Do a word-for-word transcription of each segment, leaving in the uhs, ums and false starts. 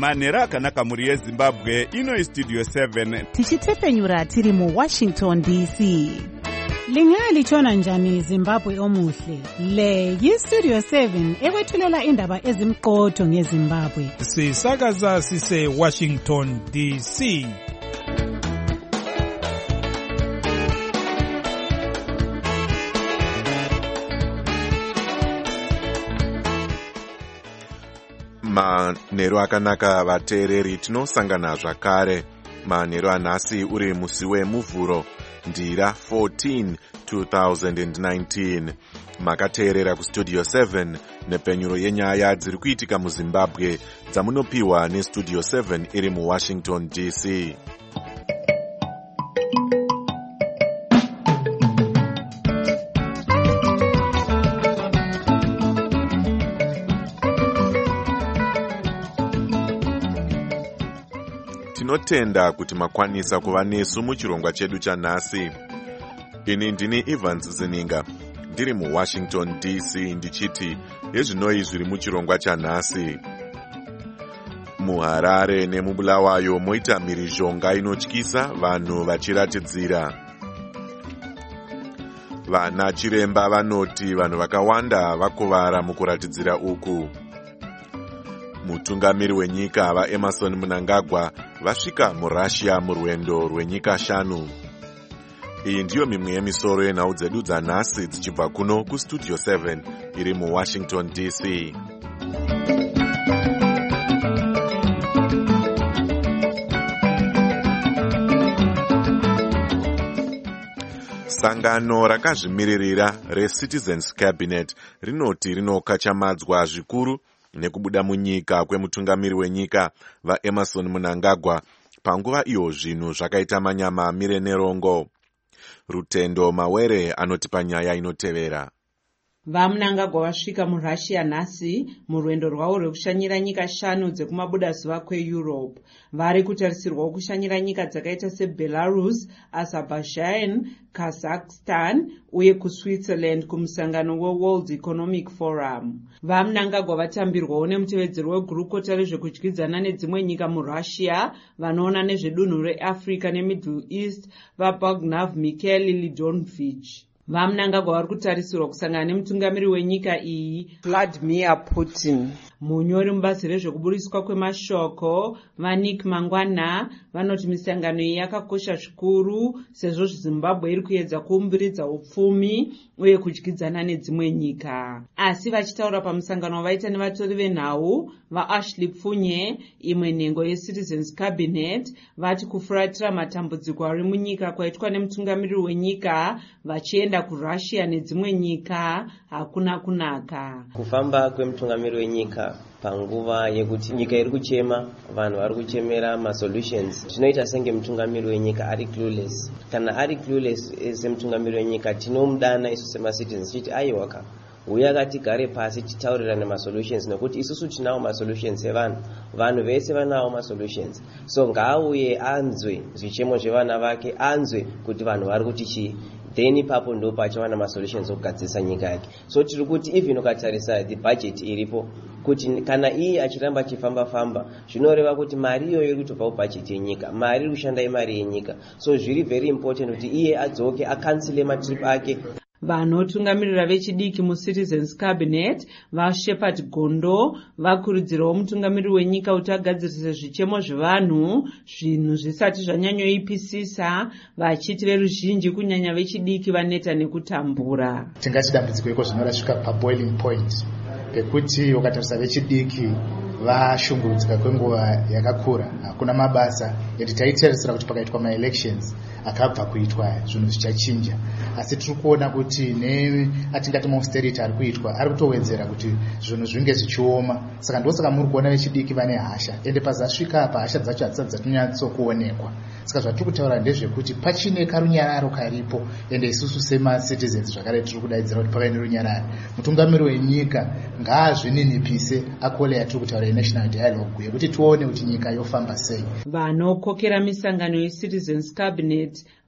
manhero akanaka mhuri yezimbabwe. Ino Studio seven tichitepfenyura tiri mu Washington D C. Lingaya lichona njani Zimbabwe omuhle? Le yi-Studio seven ekwethulela indaba ezimqotho ngeZimbabwe. Sisakaza sise Washington D C. Manhero akanaka vateereri, tinosangana zvakare. Manhero anhasi uri musi wemuvhuro ndira fourteen twenty nineteen. Makateerera kuStudio seven nepenyuro yenyaya dziri kuitika muZimbabwe dzamunopiwa neStudio seven iri muWashington D C. Tinotenda kuti makwanisa kuva nesu muchirongwa chedu chanhasi. Ini ndini Evans Zininga, ndiri muWashington D C ndichiti yezvinoi zviri muchirongwa chanhasi. MuHarare nemubulawayo moita mhirizhonga inotyisa, vanhu vachiratidzira. Vana chiremba vanoti vanhu vakawanda vakuvara mukuratidzira uku. Mutungamiri wenyika vaEmmerson Mnangagwa vasvika muRussia murwendo rwenyika shanu. Iyi ndiyo mimwe yemisoro yenhau dzedu dzanhasi dzichibva kuno kuStudio seven iri muWashington D C. Sangano rakazvimiririra reCitizens Cabinet rinoti rinokachamadzwa zvikuru nekubuda munyika kwemutungamiri wenyika vaEmmerson Mnangagwa panguva iyo zvinhu zvakaita manyama mire nerongo. Rutendo Mawere anoti panyaya inotevera. VaMnangagwa vasvika muRussia nhasi murwendo rwavo rwekushanyira nyika shanu dzekumabuda zuva kweEurope. Vari kutarisirwawo kushanyira nyika dzakaita seBelarus, Azerbaijan, Kazakhstan uye kuSwitzerland kumusangano weWorld Economic Forum. VaMnangagwa vatambirwawo nemutevedzeri wegurukota rezvekudyidzana nedzimwe nyika muRussia vanoona nezvedunhu reAfrica neMiddle East vaBognav Mikhail Lidonovich. VaMnangagwa vari kutarisirwa kusangana nemutungamiri wenyika iyi Vladimir Putin. Munyori mubazi rezvekuburiswa kwemashoko vaNick Mangwana vanoti misangano iyi yakakosha zvikuru sezvo Zimbabwe iri kuedza kuumbiridza upfumi uye kudyidzana nedzimwe nyika. Asi vachitaura pamusangano wavaita nevatori venhau vaAshley Pfunye, imwe nhengo yeCitizens Cabinet, vati kufuratira matambudziko ari munyika kwaitwa nemutungamiri wenyika vachienda kuRussia nedzimwe nyika hakuna kunaka. Kufamba kwemutungamiri wenyika panguva yekuti nyika iri kuchema, vanhu vari kuchemera masolutions, zvinoita senge mutungamiri wenyika ari clueless. Kana ari clueless semutungamiri wenyika, tinomudana isu semacitizens tichiti aiwaka uya ngatigare pasi titaurirane masolutions, nekuti isusu tinawo masolutions evanhu, vanhu vese vanawo masolutions. So ngaauye anzwe zvichemo zvevana vake, anzwe kuti vanhu vari kuti chii, then ipapo ndo pachiwana masolutions okugadzirisa nyika yake. So tiri kuti even ukatarisa the budget iripo kuti kana iye achiramba achifamba famba zvinoreva kuti mari iyoyo iri kutobva kubudget yenyika, mari iri kushanda imari yenyika. So zviri very important kuti iye adzoke akansile matrip ake. Vanotungamirira vechidiki muCitizens Cabinet vaShepard Gondo vakurudzirawo mutungamiri wenyika kuti agadzirise zvichemo zvevanhu zvinhu zvisati zvanyanyoipisisa, vachiti veruzhinji kunyanya vechidiki vaneta nekutambura. Tingati dambudziko iko zvinorasvika paboiling point pekuti ukatarisa vechidiki vashungurudzika kwenguva yakakura, hakuna mabasa eti taitarisira kuti pakaitwa maelections akabva kuitwa zvinhu zvichachinja. Asi tiri kuona kuti neatingati austerity ari kuitwa ari kutowedzera kuti zvinhu zvinge zvichioma. Saka ndosaka muri kuona vechidiki vane hasha, ende pazasvika apa hasha dzacho hadzisati dzatonyatsokuonekwa. Saka zvatiri kutaura ndezvekuti pachine karunyararo karipo, ende isusu semacitizens zvakare tiri kudaidzira kuti pave nerunyararo. Mutungamiri wenyika ngaazvininipise akole yatiri kutaura yenational dialogue yekuti tione kuti nyika yofamba sei. Vanokokera misangano yeCitizens Cabinet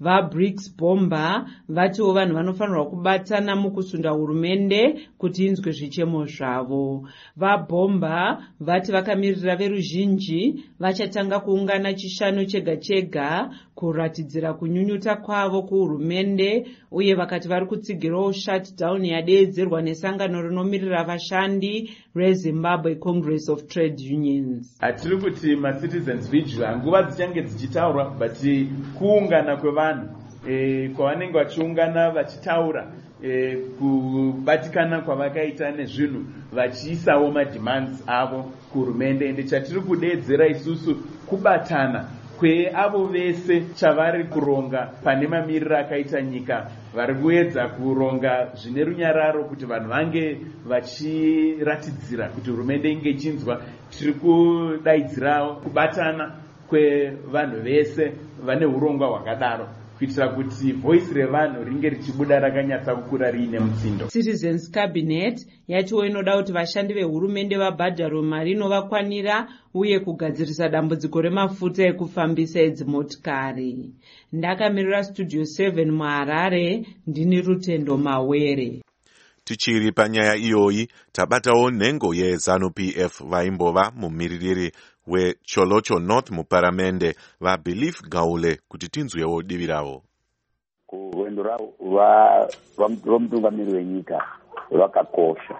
vaBRICS Bomba vatiwo vanhu vanofanirwa kubatana mukusunda hurumende kuti inzwe zvichemo zvavo. VaBomba vati vakamirira veruzhinji vachatanga kuungana chishanu chega chega kuratidzira kunyunyuta kwavo kuhurumende, uye vakati vari kutsigirawo shutdown yadeedzerwa nesangano rinomirira vashandi reZimbabwe Congress of Trade Unions. Hatiri kuti macitizens vigil nguva dzichange dzichitaurwa, but kuungana kwevanhu e, kwavanenge vachiungana vachitaura e, kubatikana kwavakaita nezvinhu vachiisawo mademands avo kuhurumende. Ende chatiri kudeedzera isusu kubatana kweavo vese chavari kuronga pane mamiriro akaita nyika, vari kuedza kuronga zvine runyararo kuti vanhu vange vachiratidzira kuti hurumende inge ichinzwa. Tiri kudaidzirawo kubatana kwevanhu vese vane urongwa hwakadaro kuitira kuti voice revanhu ringe richibuda rakanyatsa kukura riine mutsindo. Citizens Cabinet yatiwo inoda kuti vashandi vehurumende vabhadharwe mari inovakwanira uye kugadzirisa dambudziko remafuta ekufambisa edzimotikari. Ndakamirira Studio seven muHarare, ndini Rutendo Mawere. Tichiri panyaya iyoyi tabatawo nhengo yeZANU-P F vaimbova mumiririri weCholocho North muparamende vaBelief Gaule kuti tinzwewo divi ravo. Rwendo rwomutungamiri wenyika rwakakosha,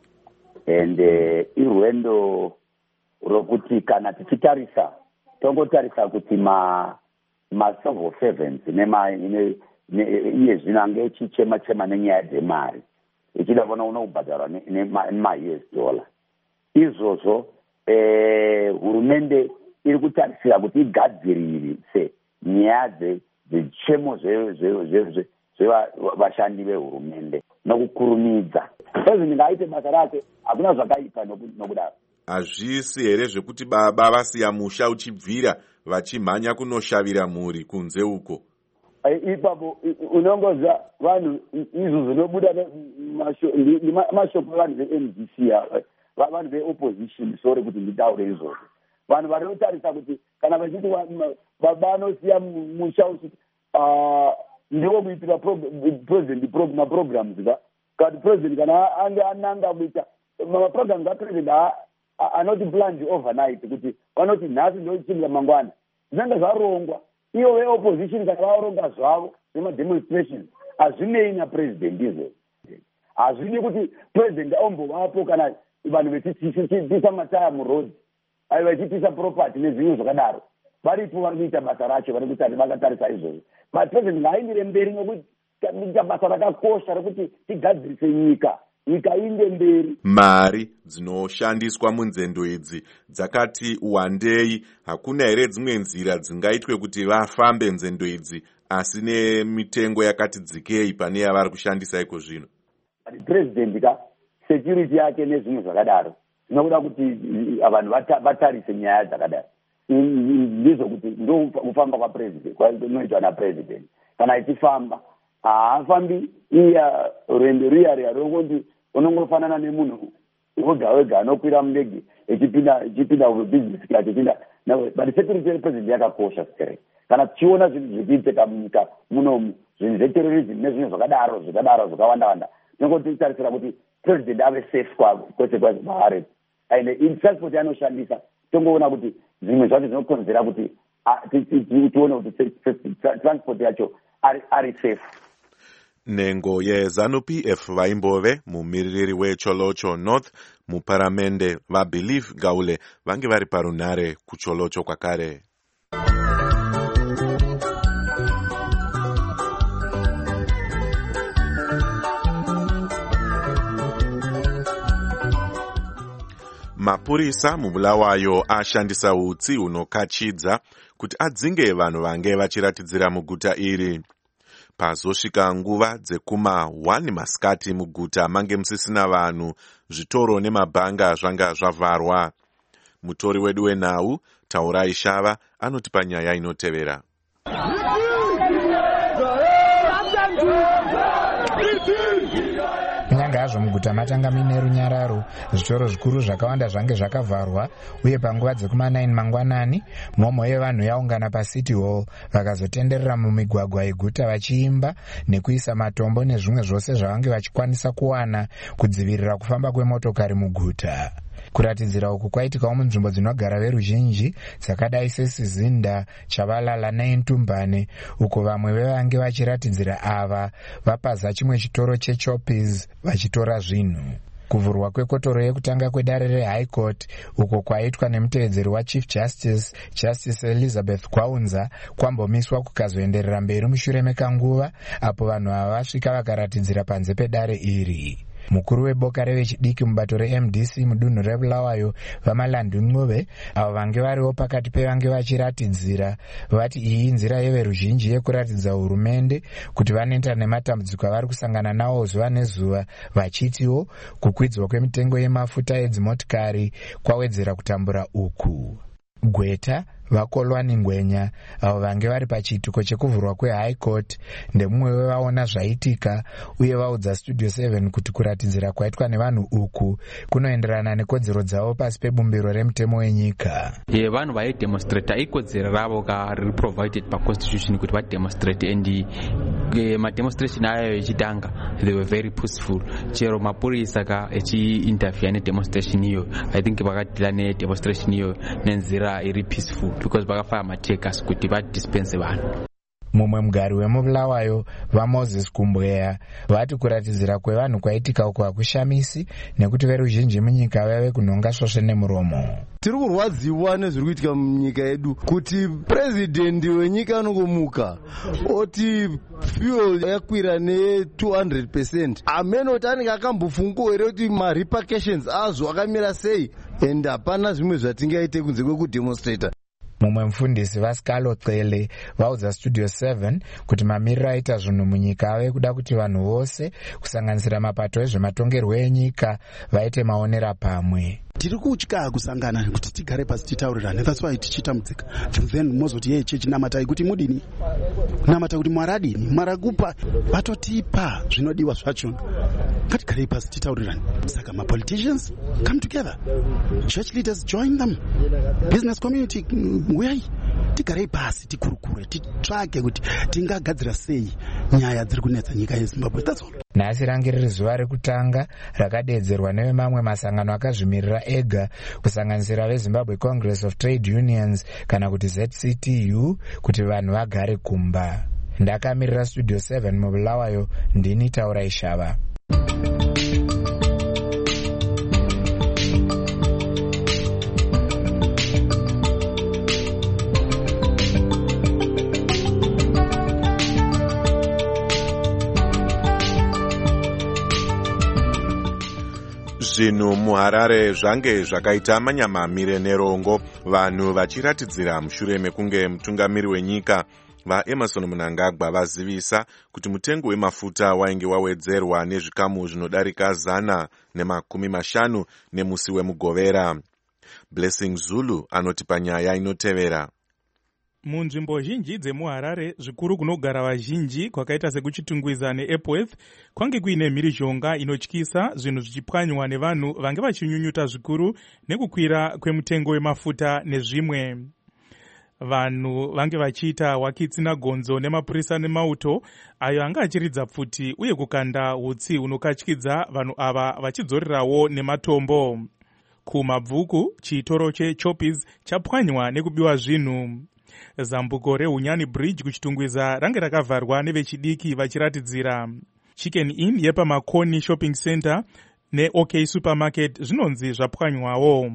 ende irwendo rokuti kana tichitarisa tongotarisa kuti ma civil servants iye zvino ange echichema chema nenyaya dzemari ichida kuona unobhadharwa nema-U S dollar. Izvozvo hurumende iri kutarisira kuti igadzirise nyaya dzechemo zvevashandi vehurumende nokukurumidza. President ngaaite basa rake, hakuna zvakaipa nokudaro. Hazvisi here zvekuti baba vasiya musha uchibvira vachimhanya kunoshavira mhuri kunze uko? Ipapo unongoza vanhu izvo zvinobuda mashoko evanhu ve-M D C, vanhu ve-opposition, sorry kuti nditaure izvozvo. Vanhu vari kutarisa kuti kana vachiti baba anosiya musha uchiti ndiwo kuitira president maprograms ka kuti president kana ange ananga kuita maprograms apresident anoti planned overnight kuti vanoti nhasi ndochimira mangwana zvinenge zvarongwa. Iyo ve-opposition kana varonga zvavo zvemademonstrations hazvinei napresident izvo. Hazvidi kuti president aombovapo kana vanhu vechitisa mataya muroad, vachitisa property nezvinhu zvakadaro. Varipo vari kuita basa racho, vari kuti vakatarisa izvozvo. But president ngaaindire mberi nokuti ita basa rakakosha rekuti tigadzirise nyika, nyika inde mberi. Mari dzinoshandiswa munzendo idzi dzakati wandei. Hakuna here dzimwe nzira dzingaitwe kuti vafambe nzendo idzi asi nemitengo yakati dzikei pane yavari kushandisa iko zvino? President ka security yake nezvinhu zvakadaro zvinokuda kuti vanhu vatarise nyaya dzakadaro. Ndizvo kuti ndo kufamba kwapresident kwanoitwa napresident. Kana ichifamba haafambi iya rwendo riya riya rokuti unongofanana nemunhu wega wega anokwira mundege echipinda echipinda business class echipinda. But security yepresident yakakosha straight. Kana tichiona zvinhu zvichiitika munyika munomu, zvinhu zveterrorism nezvinhu zvakadaro zvakadaro zvakawanda wanda, tinongotarisira kuti president ave safe kwese kwese kwaari. And in transport yanoshandisa tongoona kuti zvimwe zvacho zvinokonzera kuti tione kuti transport yacho ari safe. Nhengo yeZANU-P F vaimbove mumiririri weCholocho North muparamende vaBelief Gaule vange vari parunare kuCholocho kwakare. Mapurisa mubulawayo ashandisa utsi hunokachidza kuti adzinge vanhu vange vachiratidzira muguta iri. Pazosvika nguva dzekuma one masikati muguta mange musisina vanhu, zvitoro nemabhanga zvanga zvavharwa. Mutori wedu wenhau Taurai Shava anoti panyaya inotevera. Nyanga zvingazvo muguta matanga mine runyararo, zvitoro zvikuru zvakawanda zvange zvakavharwa, uye panguva dzekuma naini mangwanani mhomho yevanhu yaungana paCity Hall vakazotenderera mumigwagwa yeguta vachiimba nekuisa matombo nezvimwe zvose zvavange vachikwanisa kuwana kudzivirira kufamba kwemotokari muguta. Kuratidzira uku kwaitikawo munzvimbo dzinogara veruzhinji dzakadai seSizinda, Chavalala neIntumbane, uko vamwe vevange vachiratidzira ava vapaza chimwe chitoro cheChoppies vachitora zvinhu. Kuvhurwa kwekotoro yekutanga kwedare reHigh Court uko kwaitwa nemutevedzeri waChief Justice Justice Elizabeth Kwaunza kwambomiswa kukazoenderera mberi mushure mekanguva apo vanhu ava vasvika vakaratidzira panze pedare iri. Mukuru weboka revechidiki mubato reM D C mudunhu reBulawayo vaMalandu Ncube avo vange variwo pakati pevange vachiratidzira vati iyi nzira yeveruzhinji yekuratidza hurumende kuti vanoita nematambudziko avari kusangana nawo zuva nezuva, vachitiwo kukwidzwa kwemitengo yemafuta edzimotikari kwawedzera kutambura uku. Gweta vaKolwani Ngwenya avo vange vari pachiitiko chekuvhurwa kweHigh Court ndemumwe wevaona zvaitika uye vaudza Studio seven kuti kuratidzira kwaitwa nevanhu uku kunoenderana nekodzero dzavo pasi pebumbiro remutemo wenyika. Ye vanhu vaidemonstrata ikodzero ravo ka riri provided paconstitution kuti vademonstrate, and mademonstration ayo echitanga they were very peaceful. Chero mapurisa ka echiinterfere nedemonstration iyo, I think vakadila nedemonstration iyo nenzira iri peaceful because vakafaya matekers kuti vadispense vanhu. Mumwe mugari wemuBulawayo vaMoses Kumbweya vati kuratidzira kwevanhu kwaitika uko hakushamisi nekuti veruzhinji munyika vave kunhonga svosve nemuromo. Tiri kurwadziwa nezviri kuitika munyika yedu kuti president wenyika anongomuka oti fuel yakwira ne two hundred percent. Amene kuti anenge akambofunga here kuti ma repercussions azvo akamira sei, and hapana zvimwe zvatingaite kunze kwekudemonstrata. Mumwe mufundisi vaScalo Cele vaudza Studio seven kuti mamiriro aita zvinhu munyika ave kuda kuti vanhu vose kusanganisira mapato ezvematongerwo enyika vaite maonera pamwe. Tiri kutya kusangana kuti tigare pasi titaurirane. That's why tichitambudzika. Then mozoti ye chechi namatai kuti mudini. Namata kuti mwaradini, mwarakupa vatotipa zvinodiwa zvacho. Ngatigare pasi titaurirane. Saka ma politicians come together. Church leaders join them. Business community where tigare pasi tikurukure titsvake kuti tingagadzira sei nyaya dziri kunetsa nyika yeZimbabwe. That's all. Nhasi range riri zuva rekutanga rakadeedzerwa nevemamwe masangano akazvimirira ega kusanganisira veZimbabwe Congress of Trade Unions kana kuti Z C T U kuti vanhu vagare kumba. Ndakamirira Studio seven muBulawayo, ndini Taura Ishava. Zvinhu muHarare zvange zvakaita manyamamire nerongo, vanhu vachiratidzira mushure mekunge mutungamiri wenyika vaEmmerson Mnangagwa vazivisa kuti mutengo wemafuta wainge wawedzerwa nezvikamu zvinodarika zana nemakumi mashanu nemusi wemugovera. Blessing Zulu anoti panyaya inotevera. Munzvimbo zhinji dzemuHarare zvikuru kunogara vazhinji kwakaita sekuchitungwiza neEpworth kwange kuine mhirizhonga inotyisa, zvinhu zvichipwanywa nevanhu vange vachinyunyuta zvikuru nekukwira kwemutengo wemafuta nezvimwe. Vanhu vange vachiita wakitsina gonzo nemapurisa nemauto ayo anga achiridza pfuti uye kukanda hutsi hunokatyidza vanhu ava vachidzorerawo nematombo. Kumabvuku chitoro cheChoppies chapwanywa nekubiwa zvinhu. Zambuko reHunyani Bridge kuchitungwiza range rakavharwa nevechidiki vachiratidzira. Chicken Inn yepaMakoni Shopping Center neOK Supermarket zvinonzi zvapwanywawo.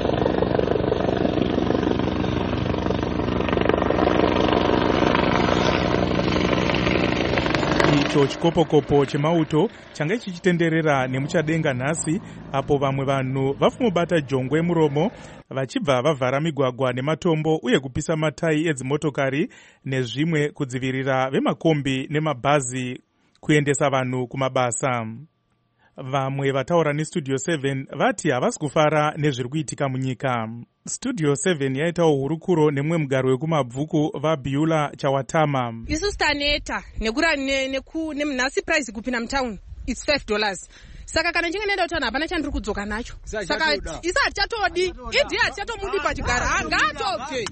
Icho chikopokopo chemauto change chichitenderera nemuchadenga nhasi apo vamwe vanhu vafumobata jongwe muromo vachibva vavhara migwagwa nematombo uye kupisa matayi edzimotokari nezvimwe kudzivirira vemakombi nemabhazi kuendesa vanhu kumabasa. Vamwe vataura neStudio seven vati havasi kufara nezviri kuitika munyika. Studio seven yaitawo hurukuro nemwe mugaro wekumabvuku vaBiula Chawatama. Isu staneta nekura nemunhasi price kupinda mutown it's five dollars. saka kana nchinge nenda kuti hapana chandiri kudzoka nacho saka isa hatichatodi idhi hatichatomudi pachigara ngaatobve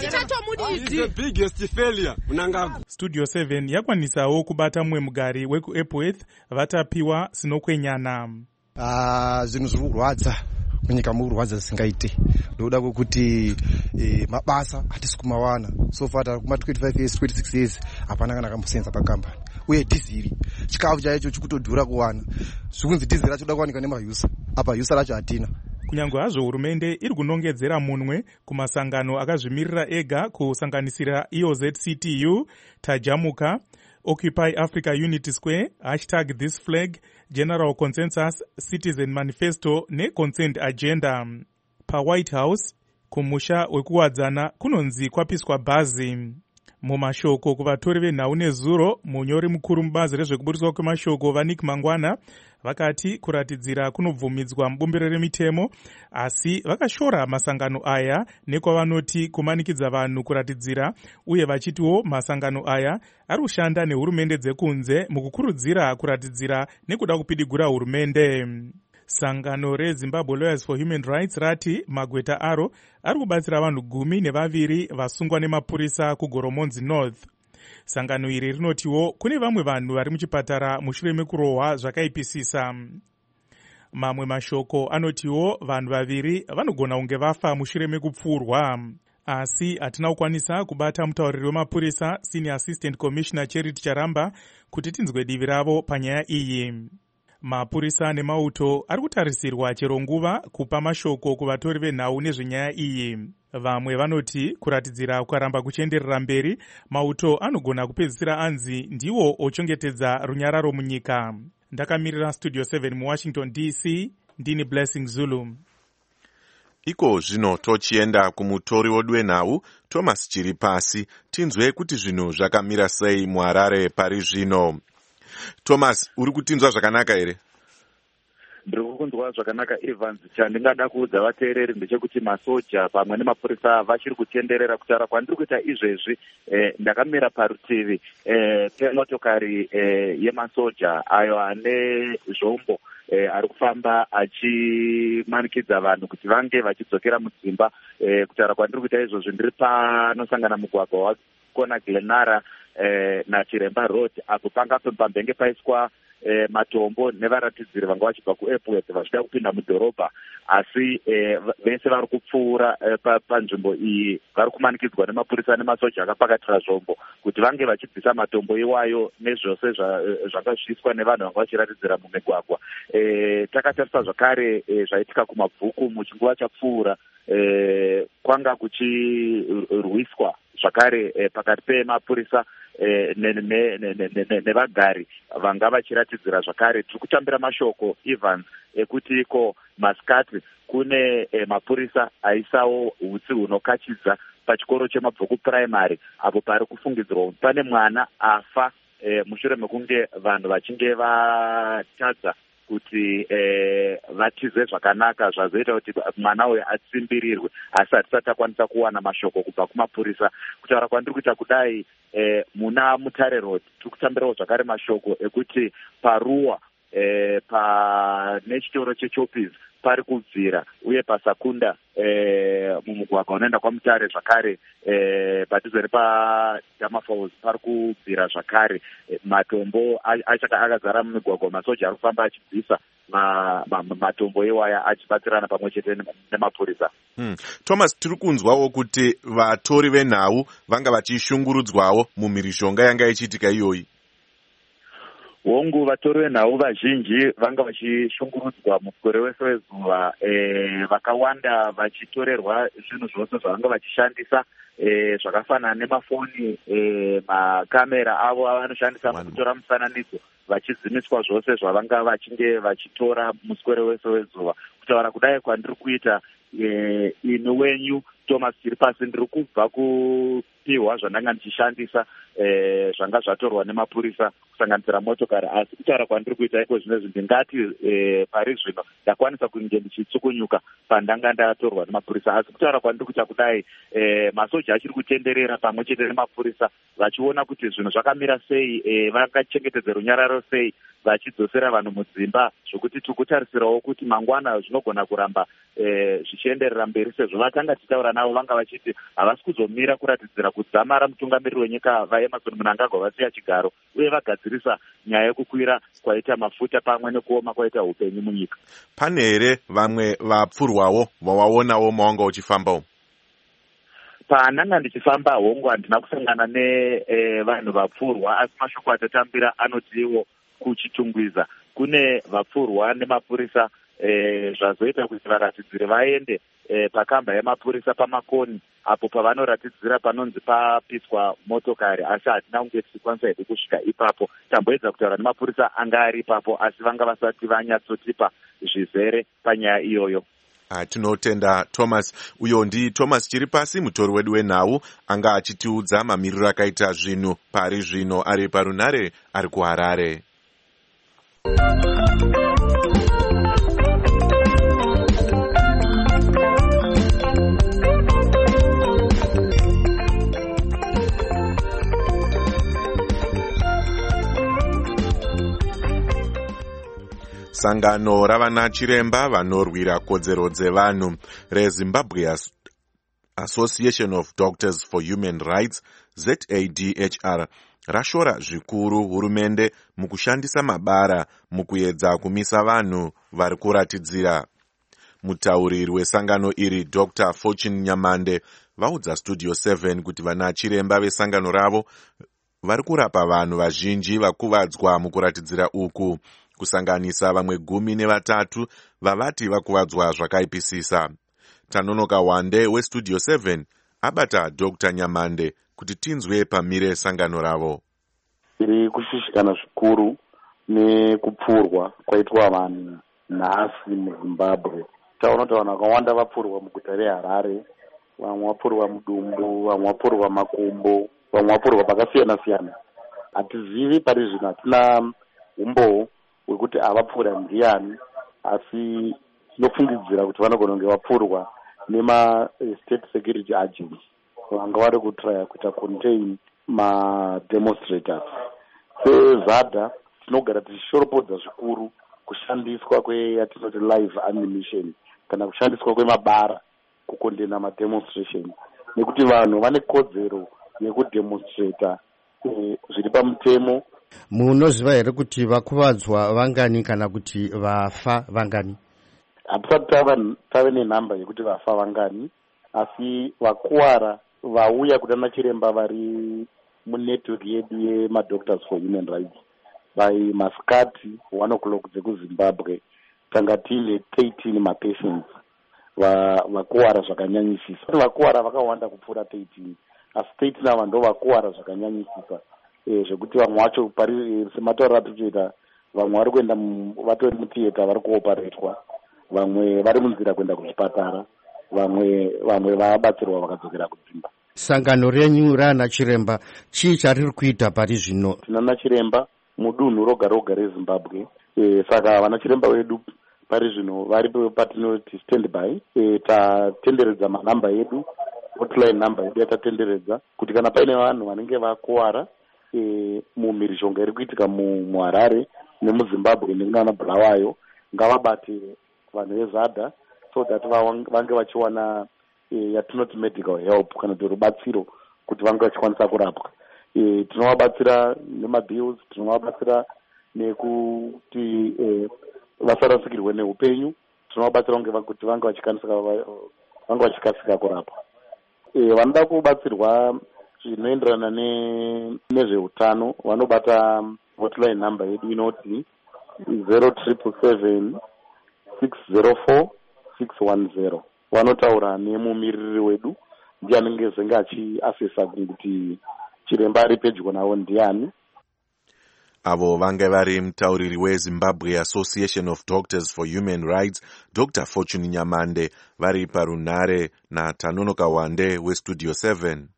hatichatomudi. Studio seven yakwanisawo kubata mumwe mugari wekuEpworth vatapiwa sinokwenyana. Ah, zvinhu zviri kurwadza munyika muri kurwadza zvisingaite. Ndoda kuti eh, mabasa hatisi kumawana. So far kuma twenty-five years twenty-six years hapana kana kambosenza pakambani. Uye diziri chikafu chaicho chikutodhura kuwana. Zvikunzi diziri racho kuwanika nemayusa. Apa yusa racho hatina. Kunyange hazvo hurumende iri kunongedzera munwe kumasangano akazvimirira ega kusanganisira E O Z C T U, Tajamuka, Occupy Africa Unity Square, hashtag This Flag, General Consensus, Citizen Manifesto neConsent Agenda. Pa White House, kumusha wekuwadzana kunonzi kwapiswa bhazi. Mumashoko kuvatori venhau nezuro, munyori mukuru mubazi rezvekuburiswa kwemashoko vaNick Mangwana vakati kuratidzira kunobvumidzwa mubumbiro remitemo, asi vakashora masangano aya nekwavanoti kumanikidza vanhu kuratidzira, uye vachitiwo masangano aya ari kushanda nehurumende dzekunze mukukurudzira kuratidzira nekuda kupidigura hurumende. Sangano reZimbabwe Lawyers for Human Rights rati magweta aro ari kubatsira vanhu gumi nevaviri vasungwa nemapurisa kuGoromonzi North. Sangano iri rinotiwo kune vamwe vanhu vari muchipatara mushure mekurohwa zvakaipisisa. Mamwe mashoko anotiwo vanhu vaviri vanogona kunge vafa mushure mekupfurwa. Asi hatina kukwanisa kubata mutauriri wemapurisa Senior Assistant Commissioner Charity Charamba kuti tinzwe divi ravo panyaya iyi. Mapurisa nemauto ari kutarisirwa chero nguva kupa mashoko kuvatori venhau nezvenyaya iyi. Vamwe vanoti kuratidzira kukaramba kuchienderera mberi, mauto anogona kupedzisira anzi ndiwo ochengetedza runyararo munyika. Ndakamirira Studio seven muWashington D C, ndini Blessing Zulu. Iko zvino tochienda kumutori wedwenhau Thomas Chiripasi tinzwe kuti zvinhu zvakamira sei muHarare pari zvino. Thomas, uri kutinzwa zvakanaka here? Ndiri kunzwa zvakanaka Evans. Chandingada kuudza vateereri ndechekuti masoja pamwe nemapurisa vachiri kutenderera kutaura kwandiri kuita izvezvi. Eh, ndakamira parutivi eh, pemotokari eh, yemasoja ayo ane zvombo eh, ari kufamba achimanikidza vanhu kuti vange vachidzokera mudzimba. Eh, kutaura kwandiri kuita izvozvi ndiri panosangana mugwagwa wakona Glenara eh, naChiremba Road, apo panga pambenge paiswa eh, matombo nevaratidziri vanga vachibva kuEpworth vachida kupinda mudhorobha, asi eh, vese vari kupfuura eh, panzvimbo iyi vari kumanikidzwa nemapurisa nemasoja akapakatira zvombo kuti vange vachibvisa matombo iwayo nezvose zvanga zviiswa nevanhu vanga vachiratidzira mumigwagwa. Eh, takatarisa zvakare eh, zvaitika kumabvuku muchinguva chapfuura eh, kwanga kuchirwiswa zvakare eh, pakati pemapurisa eh, nevagari vanga vachiratidzira zvakare. Tiri kutambira mashoko Evans ekuti iko masikati kune eh, mapurisa aisawo hutsi hunokachidza pachikoro chemabvuku primary apo pari kufungidzirwa pane mwana afa eh, mushure mekunge vanhu vachinge vatadza kuti eh, vatize zvakanaka zvazoita kuti mwana uyu atsimbirirwe, asi hatisati akwanisa kuwana mashoko kubva kumapurisa. Kutaura kwandiri kuita kudai eh, muna Mutare Road tiri kutambirawo zvakare mashoko ekuti paruwa eh, pane chitoro cheChoppies pari kubvira, uye pasakunda eh, mumugwagwa unoenda kwaMutare zvakare eh, padhuze nepaDama Falls pari kubvira zvakare eh, matombo akazara mumigwagwa, masoja ari kufamba achibvisa ma, ma, matombo iwaya achibatsirana pamwe chete nemapurisa. Hmm. Thomas, tiri kunzwawo kuti vatori venhau vanga vachishungurudzwawo mumhirizhonga yanga ichiitika iyoyi. Hongu, vatori venhau vazhinji vanga vachishungurudzwa mukore wese wezuva, e, vakawanda vachitorerwa zvinhu zvose zvavanga vachishandisa e, zvakafanana nemafoni, e, makamera avo avanoshandisa mukutora mufananidzo, vachizimiswa zvose zvavanga vachinge vachitora muswere wese wezuva. Kutaura kudai kwandiri kuita e, ino wenyu Thomas Chiripasi, ndiri kubva kupiwa zvandanga ndichishandisa eh, zvanga zvatorwa nemapurisa kusanganisira motokari, asi kutaura kwandiri kuita iko zvino izvi ndingati eh, pari zvino ndakwanisa kunge ndichitsukunyuka pandanga ndatorwa nemapurisa, asi kutaura kwandiri kuita kudai eh, masoja achiri kutenderera pamwe chete nemapurisa vachiona kuti zvinhu zvakamira sei, eh, vakachengetedza runyararo sei, vachidzosera vanhu mudzimba, zvokuti tikutarisirawo kuti mangwana zvinogona kuramba eh, zvichienderera mberi, sezvo vatanga tichitaura navo vanga vachiti havasi kuzomira kuratidzira kudzamara mutungamiriri wenyika vaEmmerson Mnangagwa vasiya chigaro uye vagadzirisa nyaya yekukwira kwaita mafuta pamwe nekuoma kwaita upenyu munyika. Pane here vamwe vapfurwawo vawaonawo mawanga uchifambawo? Pananga ndichifamba hongu handina kusangana nevanhu eh, vapfurwa, asi mashoko atatambira anotiwo kuchitungwiza kune vapfurwa nemapurisa eh, zvazoita kuti varatidzire vaende eh, pakamba yemapurisa pamakoni apo pavanoratidzira panonzi papiswa motokari, asi hatina kunge tichikwanisa hedu kusvika ipapo. Tamboedza kutaura nemapurisa anga ari ipapo, asi vanga vasati vanyatsotipa zvizere panyaya iyoyo. Ah, tinotenda Thomas. Uyo ndi Thomas Chiripasi, mutori wedu wenhau, anga achitiudza mamiriro akaita zvinhu pari zvino ari parunare ari kuHarare. Sangano ravana chiremba vanorwira kodzero dzevanhu reZimbabwe Association of Doctors for Human Rights Z A D H R rashora zvikuru hurumende mukushandisa mabara mukuedza kumisa vanhu vari kuratidzira. Mutauriri wesangano iri Doctor Fortune Nyamande vaudza Studio seven kuti vana chiremba vesangano ravo vari kurapa vanhu vazhinji vakuvadzwa mukuratidzira uku, kusanganisa vamwe gumi nevatatu vavati vakuvadzwa zvakaipisisa. Tanonoka Wande weStudio seven abata Doctor Nyamande kuti tinzwe pamire sangano ravo. Iri kushishikana zvikuru nekupfurwa kwaitwa vanhu nhasi muZimbabwe. Taona kuti vanhu vakawanda vapfurwa muguta reHarare, vamwe vapfurwa mudumbu, vamwe vapfurwa makumbo, vamwe vapfurwa pakasiyana siyana. Hatizivi pari zvino, hatina umbowo wekuti avapfura ndiani, asi tinofungidzira kuti vanogona kunge vapfurwa nema state security agents vanga vari kutraya kuita contain mademonstrators. SeZADA tinogara tichishoropodza zvikuru kushandiswa kweyatinoti live ammunition kana kushandiswa kwemabara kukondena mademonstration, nekuti vanhu vane kodzero yekudemonstrata eh, zviri pamutemo. Munoziva here kuti vakuvadzwa vangani kana kuti vafa vangani? Hatisati tave nenhamba yekuti vafa vangani, asi vakuwara vauya kudana chiremba vari munetwork yedu yemadoctors for human rights by masikati one o'clock dzekuZimbabwe tanga tiine thirteen mapatients vakuwara zvakanyanyisisa. Vakuwara vakawanda kupfuura thirteen, asi thirteen ava ndo vakuwara zvakanyanyisisa zvekuti vamwe vacho pari sematauro atitoita, vamwe vari kuenda vatori mutiyeta vari kuoparetwa, vamwe vari munzira kuenda kuzvipatara, vamwe vamwe vabatsirwa vakadzokera kudzimba. Sangano renyu rana chiremba chii chariri kuita pari zvino? Tinana chiremba mudunhu roga roga reZimbabwe, e, saka vana chiremba vedu pari zvino vari patinoti standby. E, tatenderedza manhamba edu, hotline number yedu yatatenderedza kuti kana paine vanhu vanenge vakuwara e, mumhirizhonga iri kuitika muHarare nemuZimbabwe nekuna Bulawayo, ngavabate vanhu veZADA so that vange vachiwana e, yatinoti medical help kana kuti rubatsiro kuti vange vachikwanisa kurapwa. E, tinovabatsira nemabills, tinovabatsira nekuti e, vasarasikirwe neupenyu, tinovabatsira kuti vange vachikasika kurapwa. E, vanoda kubatsirwa zvinoenderana nezveutano vanobata hotline number yedu inoti zero triple seven six zero four six one zero. Vanotaura nemumiriri wedu ndiye anenge zenge achiasesa kuti chiremba ari pedyo navo ndiani. avo vange vari mutauriri weZimbabwe Association of Doctors for Human Rights Doctor Fortune Nyamande vari parunhare naTanonoka Wande weStudio seven.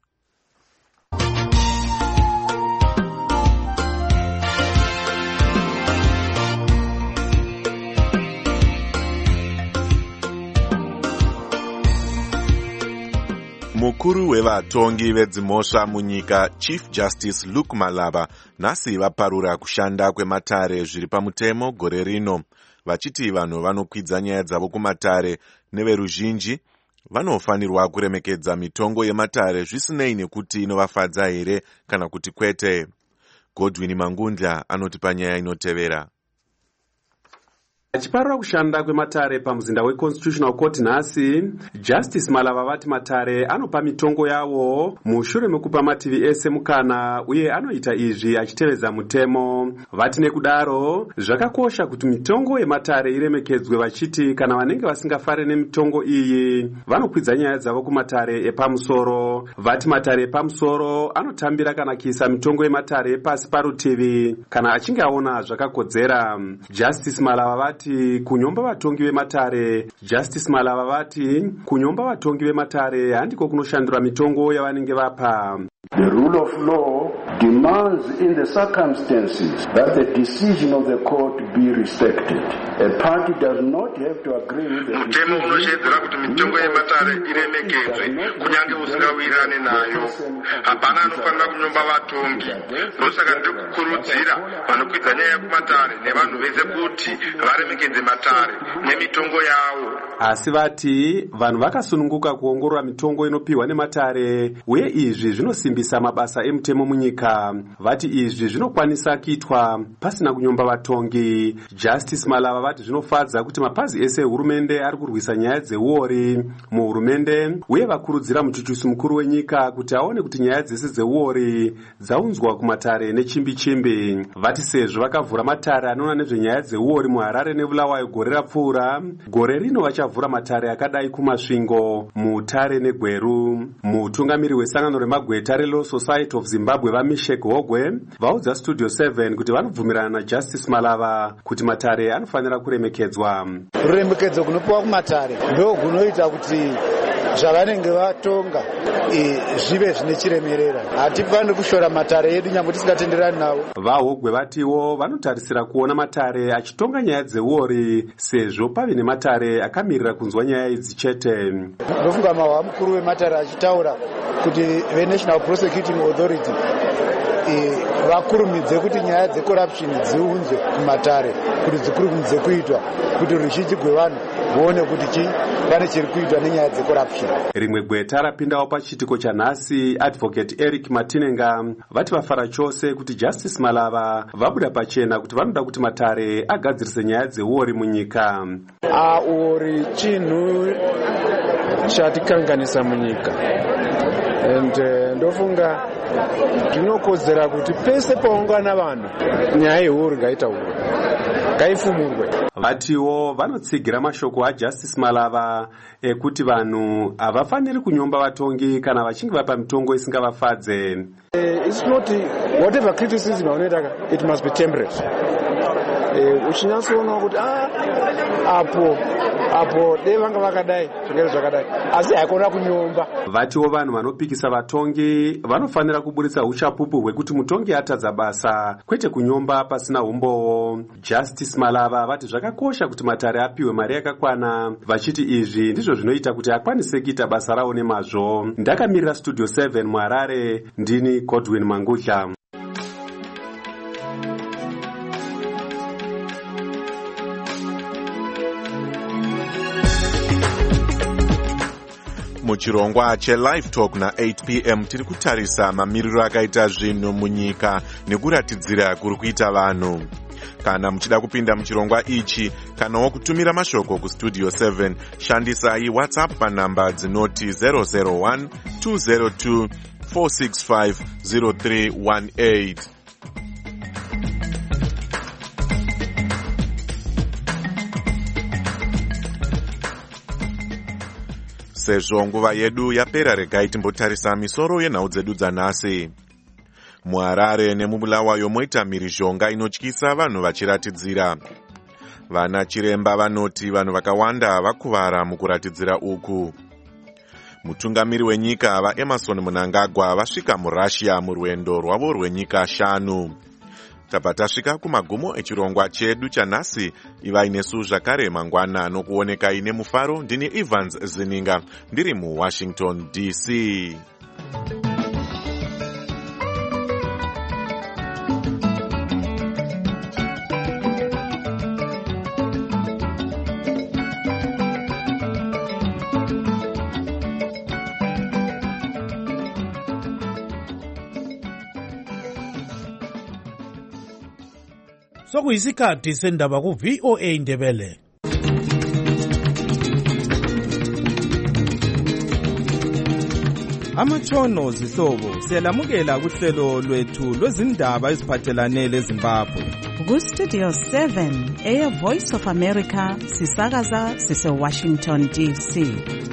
Mukuru wevatongi vedzimhosva munyika Chief Justice Luke Malaba nhasi vaparura kushanda kwematare zviri pamutemo gore rino, vachiti vanhu vanokwidza nyaya dzavo kumatare neveruzhinji vanofanirwa kuremekedza mitongo yematare zvisinei nekuti inovafadza here kana kuti kwete. Godwin Mangundla anoti panyaya inotevera. Achiparura kushanda kwematare pamuzinda weConstitutional Court nhasi, Justice Malava vati matare anopa mitongo yavo mushure mekupa mativi ese mukana uye anoita izvi achitevedza mutemo. Vati nekudaro zvakakosha kuti mitongo yematare iremekedzwe, vachiti kana vanenge vasingafare nemitongo iyi vanokwidza nyaya dzavo kumatare epamusoro. Vati matare epamusoro anotambira kana kuisa mitongo yematare pasi parutivi kana achinge aona zvakakodzera. Justice Malava vati kunyomba vatongi vematare Justice Malava vati kunyomba vatongi vematare handiko kunoshandura mitongo yavanenge vapa. The rule of law demands in the circumstances that the decision of the court be respected. A party does not have to agree with the mutemo unoshedzera kuti mitongo yematare iremekedzwe kunyange usingawirirane nayo. Hapana anofanira kunyomba vatongi. Ndosaka ndiri kukurudzira vanokwidza nyaya yekumatare nevanhu vese kuti varemekedze matare nemitongo yavo. Asi vati vanhu vakasununguka kuongorora mitongo inopiwa nematare uye izvi zvinosimbisa mabasa emutemo munyika. Vati izvi zvinokwanisa kuitwa pasina kunyomba vatongi. Justice Malava vati zvinofadza kuti mapazi ese ehurumende ari kurwisa nyaya dzeuori muhurumende uye vakurudzira muchuchisi mukuru wenyika kuti aone kuti nyaya dzese dzeuori dzaunzwa kumatare nechimbi chimbi. Vati sezvo vakavhura matare anoona nezvenyaya dzeuori muHarare neBulawayo gore rapfuura, gore rino vachavhura matare akadai kumasvingo, Mutare neGweru. Mutungamiri wesangano remagweta reLaw Society of Zimbabwe vaMishek Hogwe vaudza Studio seven kuti vanobvumirana naJustice Malava kuti matare anofanira kuremekedzwa. Ruremekedzo kunopiwa kumatare ndo kunoita kuti zvavanenge vatonga zvive zvine chiremerera. Hatifaniri kushora matare edu nyangwe tisingatenderani navo. VaHogwe vatiwo vanotarisira kuona matare achitonga nyaya dzeuori sezvo pave nematare akamirira kunzwa nyaya idzi chete. Ndofunga mahwa mukuru wematare achitaura kuti veNational Prosecuting Authority vakurumidze kuti nyaya dzecorruption dziunzwe kumatare kuti dzikurumidze kuitwa kuti ruzhinji rwevanhu voone kuti chi pane chiri kuitwa nenyaya dzecorruption. Rimwe gweta rapindawo pachitiko chanhasi, Advocate Eric Matinenga vati vafara chose kuti Justice Malava vabuda pachena kuti vanoda kuti matare agadzirise nyaya dzeuori munyika. Uori chinhu chatikanganisa munyika and uh, ndofunga zvinokodzera kuti pese paungana vanhu nyaya yeuori ngaitaurwe ngaifumurwe. Vatiwo vanotsigira mashoko aJustice Malava ekuti vanhu havafaniri kunyomba vatongi kana vachinge vapa mitongo isingavafadze. Uh, it's not whatever criticism anoita, it must be temperate. Uchinyasoona kuti ah apo apo dei vanga vakadai zvingere zvakadai asi haikona kunyomba. Vatiwo vanhu vanopikisa vatongi vanofanira kuburitsa uchapupu hwekuti mutongi atadza basa kwete kunyomba pasina umbowo. Justice Malava vati zvakakosha kuti matare apiwe mari yakakwana, vachiti izvi ndizvo zvinoita kuti akwanise kuita basa rawo nemazvo. Ndakamirira Studio seven muHarare, ndini Godwin Mangudla. Muchirongwa cheLive Talk na eight p m tiri kutarisa mamiriro akaita zvinhu munyika nekuratidzira kuri kuita vanhu. Kana muchida kupinda muchirongwa ichi kanawo kutumira mashoko kuStudio seven, shandisai WhatsApp panhamba dzinoti zero zero one two zero two four six five zero three one eight. Sezvo nguva yedu yapera, regai timbotarisa misoro yenhau dzedu dzanhasi. muharare nemubulawayo moita mhirizhonga inotyisa vanhu vachiratidzira. Vana chiremba vanoti vanhu vakawanda vakuvara mukuratidzira uku. Mutungamiri wenyika vaEmmerson Mnangagwa vasvika muRussia murwendo rwavo rwenyika shanu. Tabva tasvika kumagumo echirongwa chedu chanhasi. Ivai nesu zvakare mangwana nokuoneka ine mufaro. Ndini Evans Zininga ndiri muWashington D C. Sokuyisikhathi sendaba ku V O A Ndebele. Amatshono zihlobo siyalamukela kuhlelo lwethu lwezindaba eziphathelane leZimbabwe. Ku Studio seven Air Voice of America sisakaza sise Washington D C.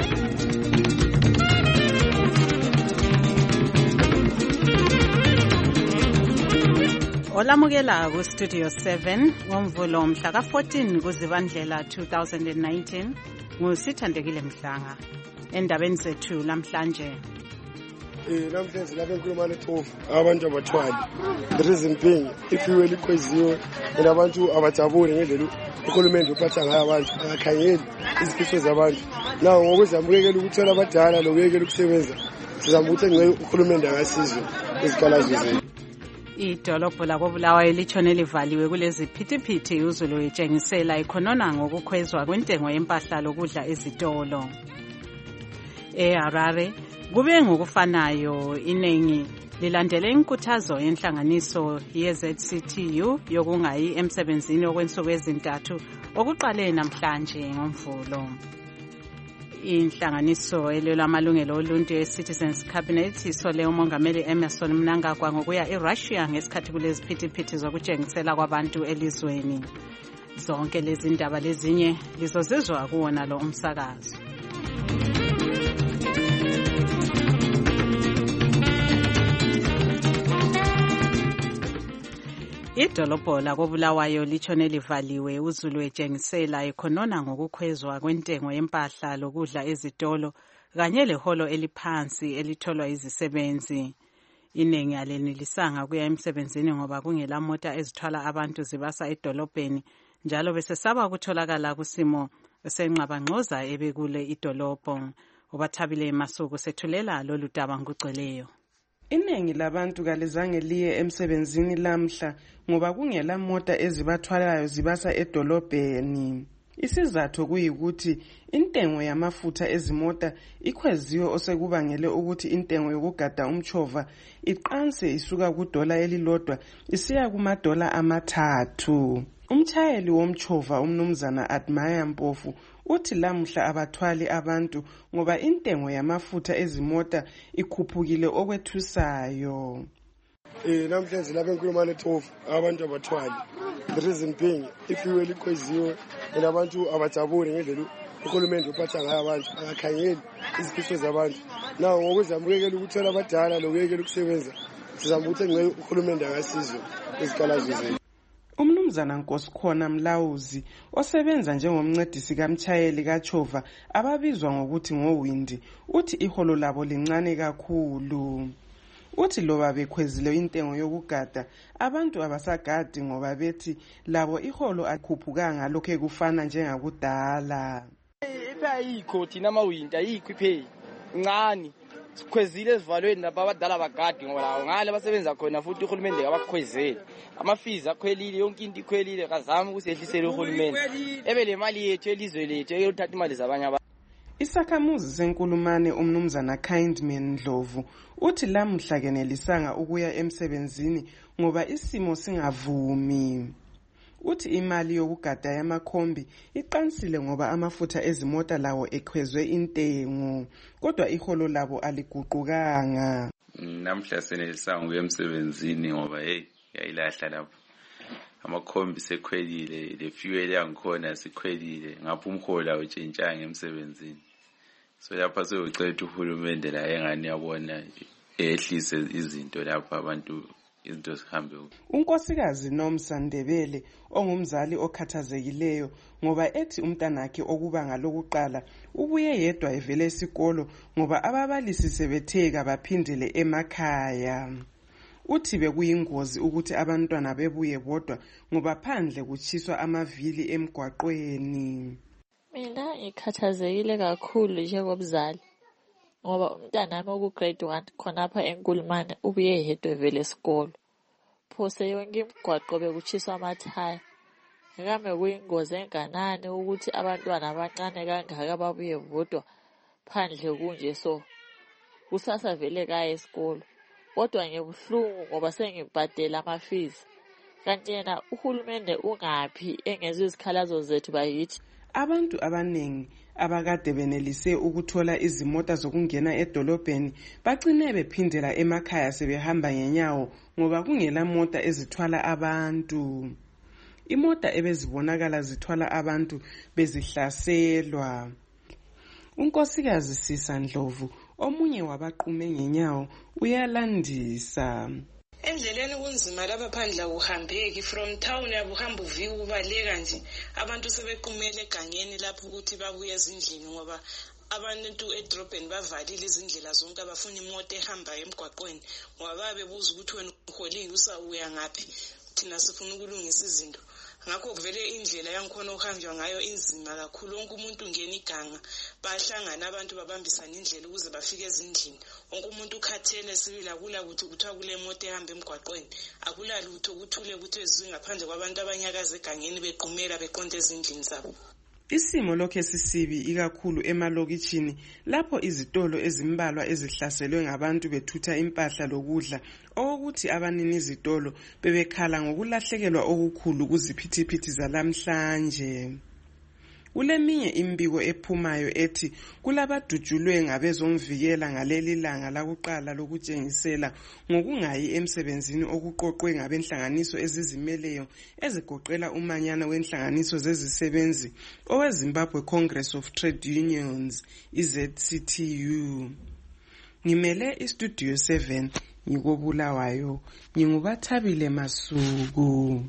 Olamukela ku Studio seven ngomvulo mhla ka fourteen kuZibandlela two thousand nineteen ngusithandekile Mhlanga. Endabeni zethu namhlanje eh namhlanje lapha enkulumane tofu abantu abathwali. The reason being ifuel ikweziwe abantu abajabule ngendlela uhulumende uphatha ngayo abantu akakhangeli izifiso zabantu. Nawo ngokwezamukela ukuthola abadala lokuyekela ukusebenza sizama ukuthi ngeke uhulumende angasizwe izikhalazo zethu. Idolobho lakobulawayo litshone livaliwe kulezi phithiphithi uzulu etshengisela ikhonona ngokukhwezwa kwentengo yempahla lokudla ezitolo. eHarare kube ngokufanayo inengi lilandele inkuthazo yenhlanganiso ye-Z C T U yokungayi emsebenzini okwensuku ezintathu okuqale namhlanje ngomvulo. Inhlanganiso elwela amalungelo oluntu ye-Citizens Cabinet isole umongameli Emmerson Mnangagwa ngokuya eRussia ngesikhathi kulezi phithiphithi zokutshengisela kwabantu elizweni. Zonke lezi ndaba lezinye lizozizwa kuwona lo umsakazo. Idolobho lakobulawayo litshone livaliwe uzulu etshengisela ikhonona ngokukhwezwa kwentengo yempahla lokudla ezitolo kanye leholo eliphansi elitholwa izisebenzi. Inengi alenilisanga kuya emsebenzini ngoba kungela mota ezithwala abantu zibasa edolobheni njalo besesaba ukutholakala kusimo senqabangxoza ebekule idolobho. Ubathabile Masuku sethulela lolu daba ngugcweleyo. Inengi labantu kalizange liye emsebenzini lamhla ngoba kungela mota ezibathwalayo zibasa edolobheni. Isizathu kuyikuthi intengo yamafutha ezimota ikhweziwe osekubangele ukuthi intengo yokugada umchova iqanse isuka kudola elilodwa isiya kumadola amathathu. Umchayeli womchova umnumzana Admire Mpofu uthi lamhla abathwali abantu ngoba intengo yamafutha ezimota ikhuphukile okwethusayo. Eh namhlanje lapha enkulumane tofu abantu abathwali. The reason being ifuel ikweziwe abantu abajabule ngendlela uhulumende uphatha ngayo abantu akakhangeli izifiso zabantu. Nawo ngokwezamukela ukuthola abadala lokuyekela ukusebenza sizama ukuthi ngeke uhulumende angasizwe izikhalazo zethu. Umnumzana Nkosikhona Mlawuzi osebenza njengomncedisi kamchayeli kaChova ababizwa ngokuthi ngoWindi uthi iholo labo lincane kakhulu. Uthi loba bekhwezile intengo yokugada abantu abasagadi ngoba bethi labo iholo akhuphukanga lokho kufana njengakudala. Ipha yikho thina amawinter yikho iphe ncane sikhwezile esivalweni lapha abadala bagadi ngoba ngale basebenza khona futhi uhulumende abakhwezele amafizi akhwelile yonke into ikhwelile kazama ukusehlisela uhulumende ebe le mali yethu elizwe lethu eyothatha imali zabanye abantu. Isakhamuzi senkulumane umnumzana Kindman Ndlovu uthi lamhla kenelisanga ukuya emsebenzini ngoba isimo singavumi. Uthi imali yokugada yamakhombi iqansile ngoba amafutha ezimota lawo ekhwezwe intengo kodwa iholo labo aliguqukanga. Namhla senelisanga ukuya emsebenzini ngoba hey yayilahla lapho amakhombi sekhwelile le fuel yangikhona sikhwelile ngapha umholo awutshintshanga emsebenzini. So lapha sewucela uhulumende la engani yabona ehlise izinto lapha abantu izinto zihambe. Unkosikazi Nomsa Ndebele ongumzali okhathazekileyo ngoba ethi umntanakhe okubanga lokuqala ubuye yedwa evele esikolo ngoba ababalisi sebetheka baphindele emakhaya. Uthi bekuyingozi ukuthi abantwana bebuye bodwa ngoba phandle kuchiswa amavili emgwaqweni. Mina ngikhathazekile kakhulu njengomzali ngoba umntanami oku grade one khonapha eNkulumane ubuye yedwa evele esikolo. Phose yonke imigwaqo bekuchiswa amathaya. Ngame kuyingozi enganani ukuthi abantwana abancane kangaka babuye bodwa phandle kunje so kusasa vele kaya esikolo. Kodwa ngibuhlungu ngoba sengibhadela amafizi. Kanti yena uhulumende ungaphi engezwe izikhalazo zethu bayithi. Abantu abanengi abakade benelise ukuthola izimota zokungena edolobheni bagcine bephindela emakhaya sebehamba ngenyawo ngoba kungela mota ezithwala abantu. Imota ebezibonakala zithwala abantu bezihlaselwa. Unkosikazi Sisa Ndlovu omunye wabaqume ngenyawo uyalandisa. Endleleni kunzima lapha phandle ukuhambeki from town yabuhamba uvika ubaleka nje abantu sebequmele egangeni lapho ukuthi babuye ezindlini ngoba abantu edrobheni bavalile izindlela zonke abafuna imoto ehamba emgwaqweni ngoba babebuza ukuthi wena uholile usawuya ngaphi thina sifuna ukulungisa izinto. Ngakho kuvele indlela yangikhona ukuhanjwa ngayo inzima kakhulu. Wonke umuntu ungena iganga bahlangana abantu babambisana indlela ukuze bafike ezindlini. Wonke umuntu ukhathele sibila kula ukuthi kuthiwa kule moto ehamba emgwaqweni akula lutho kuthule ukuthi ezizwe ngaphandle kwabantu abanyakaza egangeni bequmela beqonde ezindlini zabo. Isimo lokho sisibi ikakhulu emalokitshini lapho izitolo ezimbalwa ezihlaselwe ngabantu bethutha impahla lokudla okuthi abanini izitolo bebekhala ngokulahlekelwa okukhulu kuziphithiphithi zalamhlanje. Kuleminye imbiko ephumayo ethi kulabadujulwe ngabezomvikela ngaleli langa lakuqala lokutshengisela ngokungayi emsebenzini okuqoqwe ngabenhlanganiso ezizimeleyo ezigoqela umanyana wenhlanganiso zezisebenzi oweZimbabwe Congress of Trade Unions I-Z C T U. Ngimele iStudio seven ngikobulawayo ngingubathabile Masuku.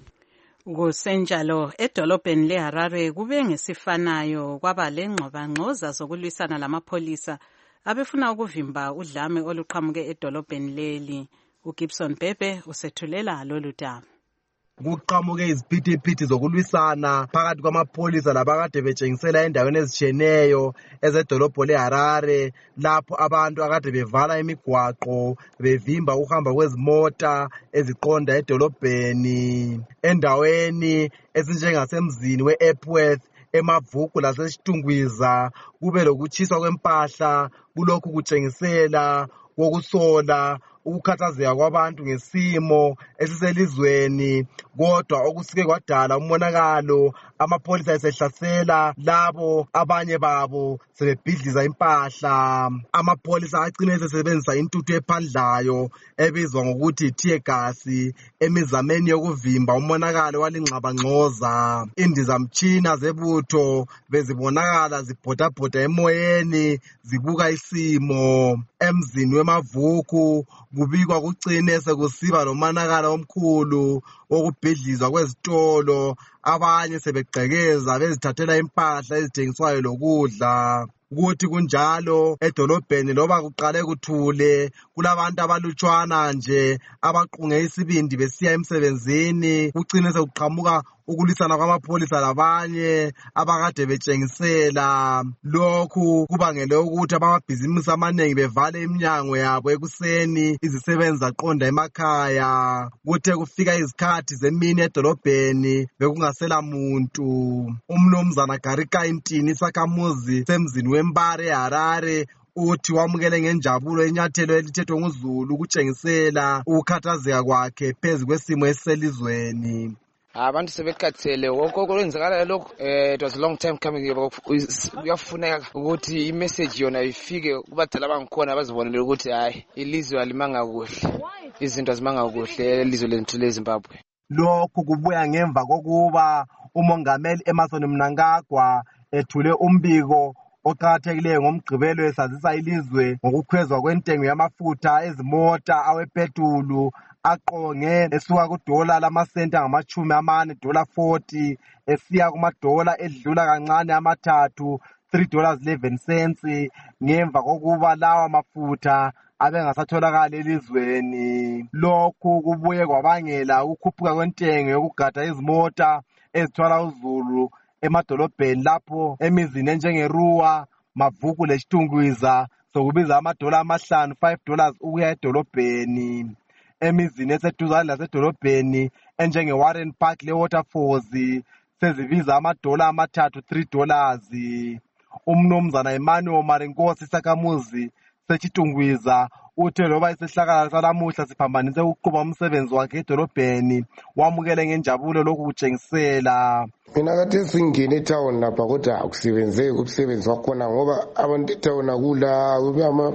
Kusenjalo edolobheni leHarare kube ngesifanayo kwaba lengxobanxoza zokulwisana lamapholisa abefuna ukuvimba udlame oluqhamuke edolobheni leli. uGibson Bebe usethulela lolu daba. Kuqhamuke iziphithiphithi zokulwisana phakathi kwamapholisa labakade betshengisela endaweni ezitshiyeneyo ezedolobho leHarare lapho abantu akade bevala imigwaqo bevimba ukuhamba kwezimota eziqonda edolobheni endaweni ezinjengasemzini weEpworth eMavuku lasesitungwiza kube lokuchiswa kwempahla kulokhu kutshengisela kokusola ukukhathazeka kwabantu ngesimo esiselizweni kodwa okusike kwadala umonakalo amapholisa esehlasela labo abanye babo sebebhidliza impahla. Amapholisa agcine esebenzisa intuthu ephandlayo ebizwa ngokuthi tear gas emizameni yokuvimba umonakalo walingxabangxoza. Indizamtshina zebutho bezibonakala zibhodabhoda emoyeni zibuka isimo. Emzini weMavuku kubikwa kucine sekusiba lomonakalo omkhulu wokubhidlizwa kwezitolo abanye sebegqekeza bezithathela impahla ezithengiswayo lokudla. Kuthi kunjalo edolobheni loba kuqale kuthule kulabantu abalutshwana nje abaqunge isibindi besiya emsebenzini kucine sekuqhamuka ukulwisana kwamapholisa labanye abakade betshengisela. Lokhu kubangele ukuthi abamabhizimusi amanengi bevale iminyango yabo ekuseni izisebenzi zaqonda emakhaya. Kuthe kufika izikhathi zemini edolobheni bekungasela muntu. Umnumzana Garika Intini isakhamuzi semzini weMbare eHarare uthi wamukele ngenjabulo inyathelo elithethwe nguZulu ukutshengisela ukukhathazeka kwakhe phezu kwesimo esiselizweni. Abantu sebekhathele wonke okwenzakala lokho eh it was a long time coming. Kuyafuneka ukuthi imessage yona ifike kubadala abangikhona bazibonele ukuthi hayi ilizwe alimanga kuhle izinto azimanga kuhle elizwe lethu leZimbabwe. Lokhu kubuya ngemva kokuba umongameli Emmerson Mnangagwa ethule umbiko oqhakathekileyo ngomgqibelo esazisa ilizwe ngokukhwezwa kwentengo yamafutha ezimota awepetulu aqonge esuka kudola lamasenta ngamachumi amane dola forty esiya kumadola edlula kancane amathathu three dollars eleven cents ngemva kokuba lawa mafutha abengasatholakala elizweni. Lokhu kubuye kwabangela ukukhuphuka kwentengo yokugada izimota ezithwala uzulu emadolobheni lapho emizini enjengeRuwa, Mavuku leSitungwiza sokubiza amadola amahlanu five dollars ukuya edolobheni. Emizini eseduzane lasedolobheni enjengeWarren Park leWaterfalls sezibiza amadola amathathu three dollars. Umnumzana Emmanuel Marinkosi Sakamuzi seChitungwiza uthe loba isihlakala salamuhla siphambanise ukuqhuba umsebenzi wakhe edolobheni wamukele ngenjabulo lokhu kutshengisela. Mina kade singene etown lapha kodwa akusebenzeki umsebenzi wakhona ngoba abantu etown akula kube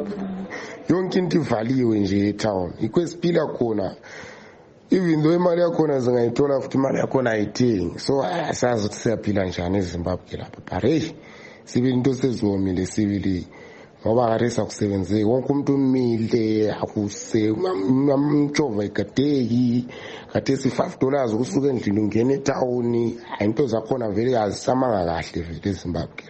yonke into ivaliwe nje etown. Ikwesiphila khona. Even though imali yakhona zingayithola futhi imali yakhona ayithengi. So asazi ukuthi siyaphila njani eZimbabwe lapha. But hey sibe into sezomile sibili ngoba karesa akusebenzeki wonke umuntu umile akuse umjova igadeki kathesi five dollars ukusuka endlini ungena etown into zakhona vele azisamanga kahle vele eZimbabwe.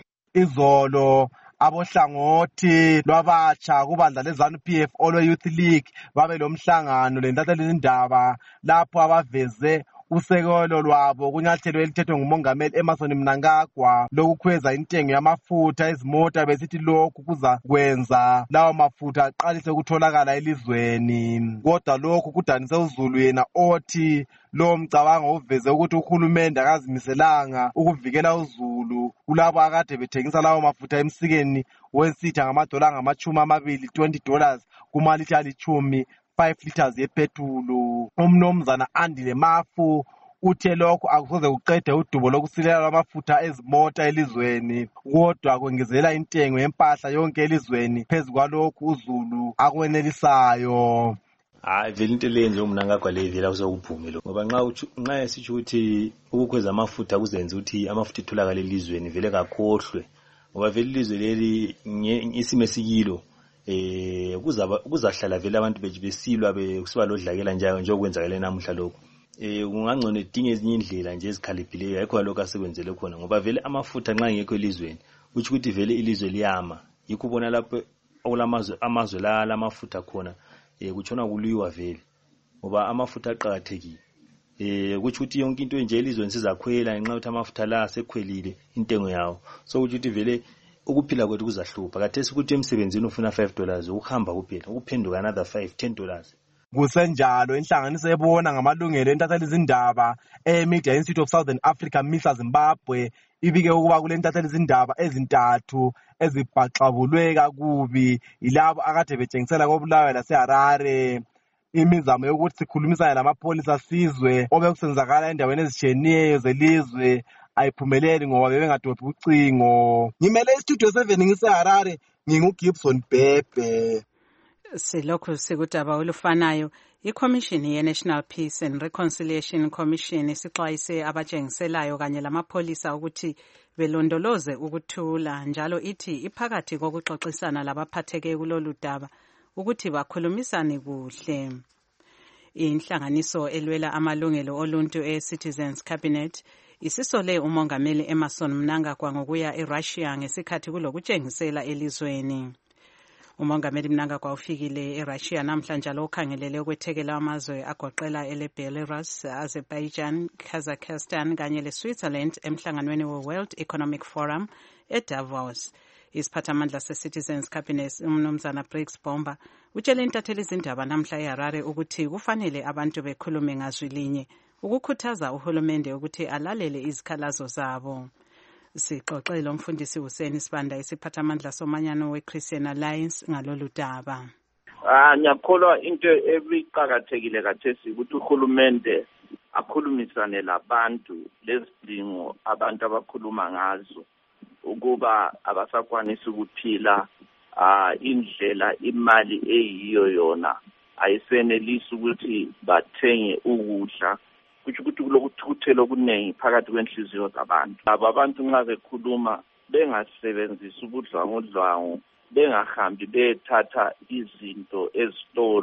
Izolo abohlangothi lwabatsha kubandla leZanu P F olwe Youth League babe lomhlangano lentatheli izindaba lapho abaveze usekelo lwabo kunyathelo elithethwe ngumongameli Emmerson Mnangagwa lokukhweza intengo yamafutha ezimota besithi lokhu kuza kwenza lawo mafutha aqalise ukutholakala elizweni. Kodwa lokhu kudanise uZulu yena othi lo mcabango uveze ukuthi uhulumende akazimiselanga ukuvikela uZulu kulabo akade bethengisa lawo mafutha emsikeni wensitha ngamadola ngamachumi amabili twenty dollars kumalitha alichumi five liters yepetrolu. Umnomzana Andile Mafu uthe lokho akusoze kuqede udubo lokusilela lwamafutha ezimota elizweni kodwa kwengezela intengo yempahla yonke elizweni phezukwa lokhu uZulu akwenelisayo. Hayi vele into le nje uMnangagwa le vela uzokuphuma lo ngoba nxa nxa esitsho ukuthi ukukhweza amafutha kuzenza ukuthi amafutha itholakala elizweni vele kakhohlwe ngoba vele ilizwe leli isimo esikilo eh kuzaba kuzahlala vele abantu besilwa bekusiba lodlakela njalo njengokwenzakala namuhla lokho. Eh ungangcono edinge ezinye indlela nje ezikhaliphileyo ayikho lokho asekwenzele khona ngoba vele amafutha nxa ngekho elizweni uthi ukuthi vele ilizwe liyama yikho ubona lapho okulamazwe amazwe la lamafutha khona eh kuchona kuliwa vele ngoba amafutha aqhakathekile. Eh kuthi ukuthi yonke into nje elizweni sizakhwela ngenxa ukuthi amafutha la sekhwelile intengo yawo so ukuthi vele ukuphila kwethu kuzahlupha kathesi ukuthi emsebenzini ufuna five dollars ukuhamba kuphela ukuphenduka another five ten dollars. Kusenjalo inhlanganiso ebona ngamalungelo entatheli izindaba eMedia Institute of Southern Africa MISA Zimbabwe ibike ukuba kule ntatheli izindaba ezintathu ezibhaxabulwe kakubi yilabo akade betshengisela koBulawayo laseHarare. Imizamo yokuthi sikhulumisane lamapholisa sizwe obekusenzakala endaweni ezitshiyeneyo zelizwe ayiphumeleli ngoba bebengadophi ucingo. Ngimele istudio seven ngiseHarare nginguGibson Bhebhe. Silokhu sikudaba olufanayo iCommission ye-National Peace and Reconciliation Commission isixwayise abatshengiselayo kanye lamapholisa ukuthi belondoloze ukuthula njalo ithi iphakathi kokuxoxisana labaphatheke kulolu daba ukuthi bakhulumisane kuhle. Inhlanganiso elwela amalungelo oluntu e-Citizens Cabinet isisole umongameli Emmerson Mnangagwa ngokuya eRussia ngesikhathi kulokutshengisela elizweni. Umongameli Mnangagwa ufikile eRussia namhlanje lokhangelele ukwethekela amazwe agoqela eleBelarus, Azerbaijan, Kazakhstan kanye leSwitzerland emhlanganweni we-World Economic Forum eDavos. Isiphathamandla se-Citizens Cabinet umnumzana Briggs Bomba utshele intatheli izindaba namhla eHarare ukuthi kufanele abantu bekhulume ngazwi linye ukukhuthaza uhulumende ukuthi alalele izikhalazo zabo. Sixoxele umfundisi Hussein Sibanda isiphathamandla somanyano we-Christian Alliance ngalolu daba. Ah ngiyakholwa into ebiqhakathekile kathesi ukuthi uhulumende akhulumisane labantu lezidingo abantu abakhuluma ngazo ukuba abasakwanisa ukuphila ah indlela imali eyiyo yona ayisenelisi ukuthi bathenge ukudla kuthi ukuthi lokuthuthelo kuningi phakathi kwenhliziyo zabantu. Aba abantu nxa bekhuluma bengasebenzisi ubudlwangudlwangu bengahambi bethatha izinto ezitolo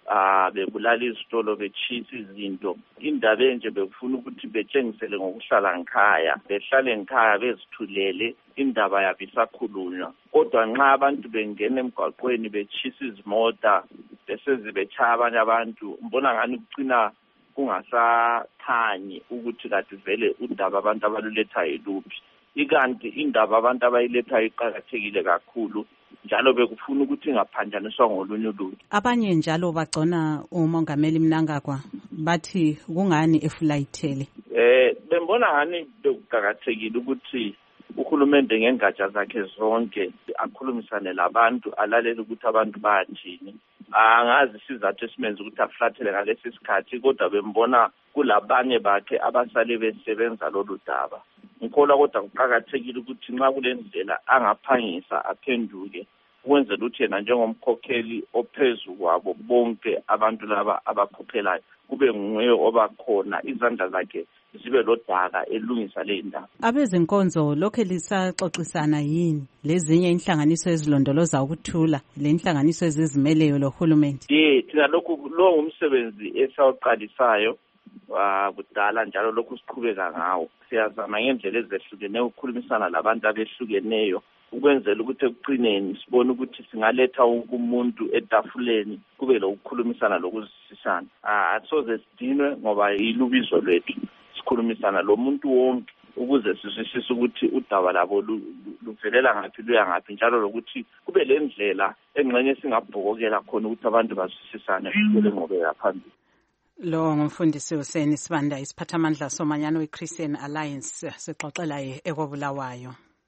ah bebulala izitolo betshisa izinto. Indaba enje bekufuna ukuthi betshengisele ngokuhlala ngikhaya, behlale ngikhaya bezithulele, indaba yabisakhulunywa. Kodwa nxa abantu bengena emgwaqweni betshisa izimota bese zibetshaya abanye abantu, mbona ngani kucina kungasakhanyi ukuthi kade vele udaba abantu abaluletha yiluphi. Ikanti indaba abantu abayiletha iqakathekile kakhulu, njalo bekufuna ukuthi ingaphanjaniswa ngolunye uluntu. Abanye njalo bagcona uMongameli Mnangagwa bathi kungani efulayithele. Eh bembona ngani bekuqakathekile ukuthi uhulumende ngengatsha zakhe zonke akhulumisane labantu, alalele ukuthi abantu bayathini. Angazi sizathu esimenza ukuthi aflathele ngalesi sikhathi, kodwa bembona kulabanye bakhe abasale besebenza lolu daba. Ngikholwa kodwa kuqakathekile ukuthi nxa kulendlela angaphangisa aphenduke, ukwenzela ukuthi yena njengomkhokheli ophezulu kwabo bonke abantu laba abakhokhelayo kube nguye obakhona, izandla zakhe zibe lodaka elungisa le ndaba. Abezinkonzo lokho lisaxoxisana yini lezinye inhlanganiso ezilondoloza ukuthula, le inhlanganiso ezizimeleyo lohulumende? Eh thina lokhu lo umsebenzi esawuqalisayo kudala, njalo lokhu siqhubeka ngawo. Siyazama ngendlela ezehlukeneyo ukukhulumisana labantu abehlukeneyo ukwenzela ukuthi ekuqineni sibone ukuthi singaletha umuntu etafuleni kube lokukhulumisana lokuzisisana. Asoze sidinwe ngoba yilubizo lwethu sikhulumisana lo muntu wonke ukuze sizwisise ukuthi udaba labo luvelela ngaphi luya ngaphi, njalo lokuthi kube le ndlela engxenye singabhokokela khona ukuthi abantu bazwisisane kule ngobe phambili. Lo ngumfundisi uSeni Sibanda, isiphathamandla somanyano weChristian Alliance, sixoxela ekobulawayo.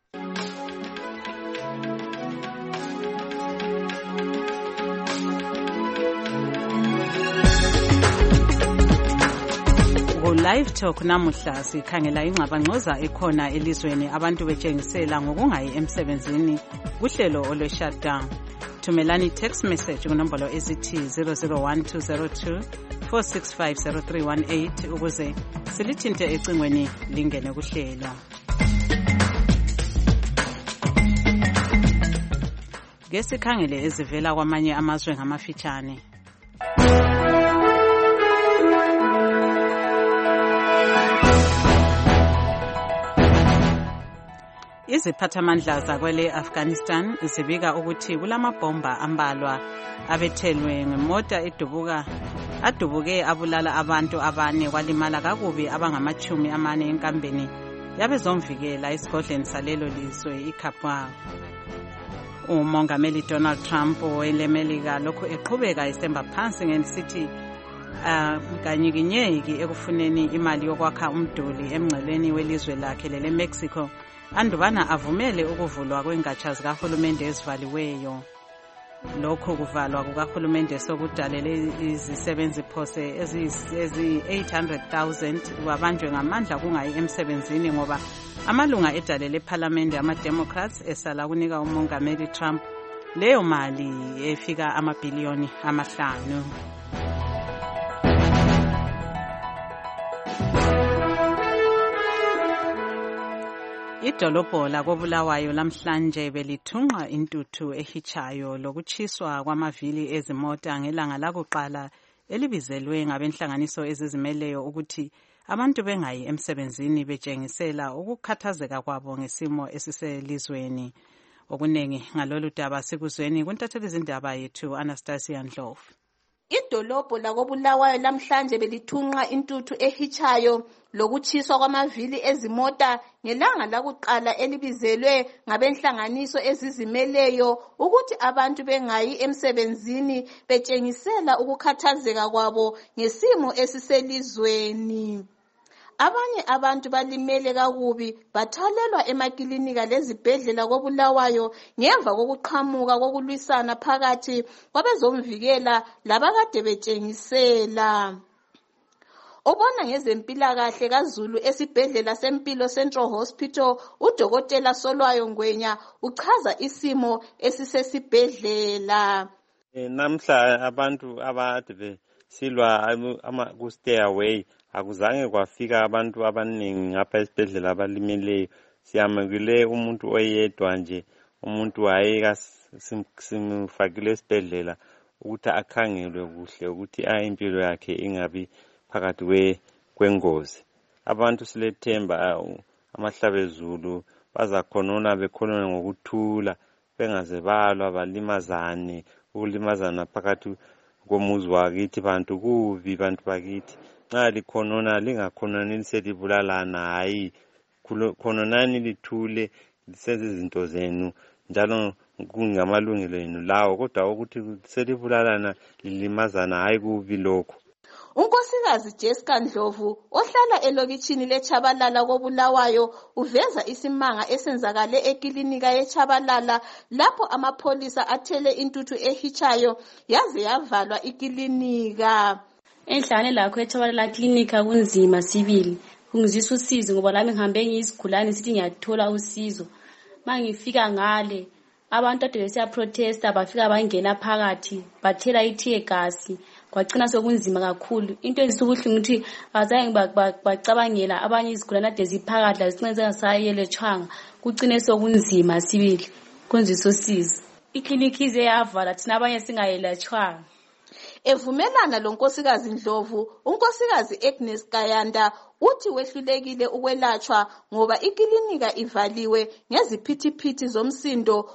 Live Talk namuhla sikhangela ingxabangxoza ekhona elizweni, abantu betshengisela ngokungayi emsebenzini kuhlelo olwe shutdown. Thumelani text message kunombolo esithi zero zero one two zero two four six five zero three one eight ukuze silithinte ecingweni lingene kuhlelo. Ngesikhangele ezivela kwamanye amazwe ngamafitshane. Iziphathamandla zakwele Afghanistan zibika ukuthi kulamabhomba ambalwa abethelwe ngemota edubuka adubuke abulala abantu abane, kwalimala kakubi abangamachumi amane enkambeni yabezomvikela esigodleni salelo lizwe iKabul. Umongameli Donald Trump welemelika lokho eqhubeka esemba phansi ngesithi kanyikinyeki ekufuneni imali yokwakha umduli emngceleni welizwe lakhe lele Mexico, andubana avumele ukuvulwa kwengatsha zikahulumende ezivaliweyo. Lokho kuvalwa kukahulumende sokudalele izisebenzi phose ezi eight hundred thousand wabanjwe ngamandla kungayi emsebenzini ngoba amalunga edalele eParliament ama-Democrats esala kunika umongameli Trump leyo mali efika amabhiliyoni amahlanu. Idolobho lakobulawayo lamhlanje belithunqa intuthu ehichayo lokuchiswa kwamavili ezimota ngelanga lakuqala elibizelwe ngabenhlanganiso ezizimeleyo ukuthi abantu bengayi emsebenzini betshengisela ukukhathazeka kwabo ngesimo esiselizweni. Okunengi ngalolu daba sikuzweni kuntatheli izindaba yethu Anastasia Ndlovu. Idolobho lakobulawayo lamhlanje belithunqa intuthu ehichayo lokuchiswa kwamavili ezimota ngelanga lakuqala elibizelwe ngabenhlanganiso ezizimeleyo ukuthi abantu bengayi emsebenzini betshengisela ukukhathazeka kwabo ngesimo esiselizweni. Abanye abantu balimele kakubi bathalelwa emakilinika lezibhedlela kobulawayo ngemva kokuqhamuka kokulwisana phakathi kwabezomvikela labakade betshengisela. Obona ngezempilakahle kaZulu esibhedlela sempilo Central Hospital, udokotela Solwayo Ngwenya uchaza isimo esisesibhedlela. Namhla abantu abade silwa ama ku stairway akuzange kwafika abantu abaningi ngapha esibhedlela abalimeleyo. Siyamukile umuntu oyedwa nje, umuntu wayeka simfakile esibhedlela ukuthi akhangelwe kuhle ukuthi impilo yakhe ingabi phakathi kwengozi. Abantu silethemba amahlabezulu bazakhonona bekhonona ngokuthula bengaze balwa balimazane, ukulimazana phakathi komuzi wakithi bantu kubi bantu bakithi. Nxa likhonona lingakhononi liselibulalana, hayi khononani lithule lisenze izinto zenu njalo kungamalungelo enu lawo, kodwa ukuthi selibulalana lilimazana hayi kubi lokho. Unkosikazi Jessica Ndlovu ohlala elokitshini leChabalala koBulawayo uveza isimanga esenzakale ekilinika yeChabalala lapho amapholisa athele intuthu ehitshayo yaze yavalwa ikilinika. Enhlane lakho eChabalala klinika kunzima sibili. Kungizisa usizo ngoba lami ngihambe ngiyisigulane sithi ngiyathola usizo. Mangifika ngale abantu ade besiya protesta bafika bangena phakathi bathela itear gas. Kwagcina sokunzima kakhulu. Into ezisubuhlungu ukuthi azange bacabangela abanye izigulane ade ziphakathi zicine zingasayelechanga. Kucine sokunzima sibili. Kunzisa usizo. Iklinika ize yavala thina abanye singayelechanga. Evumelana lo nkosikazi Ndlovu, unkosikazi Agnes Kayanda uthi wehlulekile ukwelatshwa ngoba iklinika ivaliwe ngeziphithiphithi zomsindo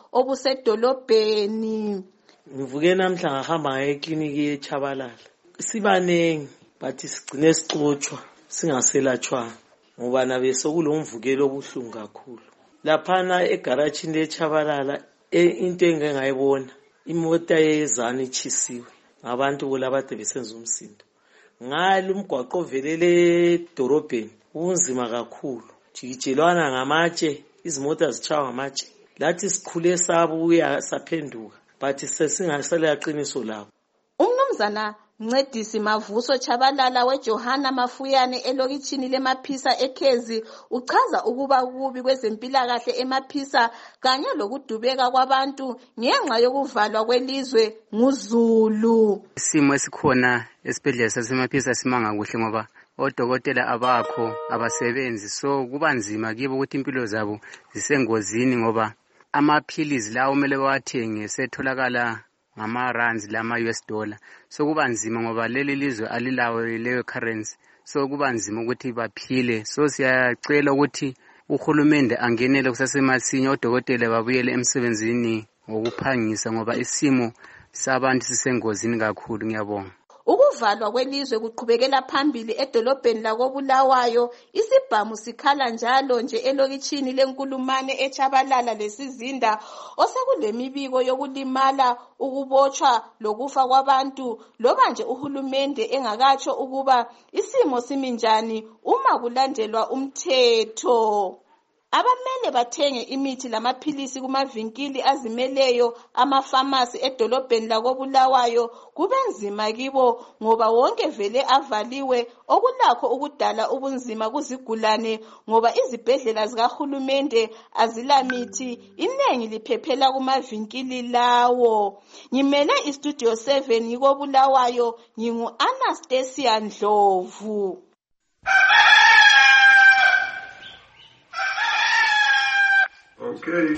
obusedolobheni. Ngivuke namhla ngahamba ngaye ekliniki yeChabalala. Sibanengi bathi sigcine sixotshwa singaselatshwa ngoba nabe sokulomvukelo obuhlungu kakhulu. Laphana egaragini leChabalala into engengayibona imota yezana ichisiwe ngabantu kulabade besenza umsindo. Ngalo umgwaqo ovelele edorobheni unzima kakhulu. Jikijelwana ngamatshe, izimota zichawa ngamatshe. Lathi sikhule sabuya saphenduka. Bathi sesingasele yaqiniso lapho. Umnumzana Mncedisi Mavuso Chabalala weJohana Mafuyane elokitshini leMaphisa eKhezi uchaza ukuba kubi kwezempilakahle eMaphisa kanye lokudubeka kwabantu ngenxa yokuvalwa kwelizwe nguZulu. Isimo esikhona esibhedlela saseMaphisa simanga kuhle ngoba odokotela abakho abasebenzi, so kuba nzima kibo ukuthi impilo zabo zisengozini ngoba amaphilizi lawo kumele bawathenge setholakala ngama-rands lama-U S dollar. So kuba nzima ngoba leli lizwe alilawo leyo currency. So kuba nzima ukuthi baphile. So siyacela ukuthi uhulumende angenele kusasemasinya odokotela babuyele emsebenzini ngokuphangisa ngoba isimo sabantu sisengozini kakhulu. Ngiyabonga. Ukuvalwa kwelizwe kuqhubekela phambili edolobheni lakoBulawayo. Isibhamu sikhala njalo nje elokitshini lenkulumane eChabalala lesizinda osekulemibiko yokulimala, ukubotshwa lokufa kwabantu loba nje uhulumende engakatsho ukuba isimo siminjani uma kulandelwa umthetho. Abamele bathenge imithi lamaphilisi kumavinkili azimeleyo amafamasi edolobheni lakoBulawayo kube nzima kibo ngoba wonke vele avaliwe okulakho ukudala ubunzima kuzigulane ngoba izibhedlela zikahulumende azilamithi, inengi liphephela kumavinkili lawo. Ngimele iStudio seven ngikoBulawayo, ngingu Anastasia Ndlovu. Okay.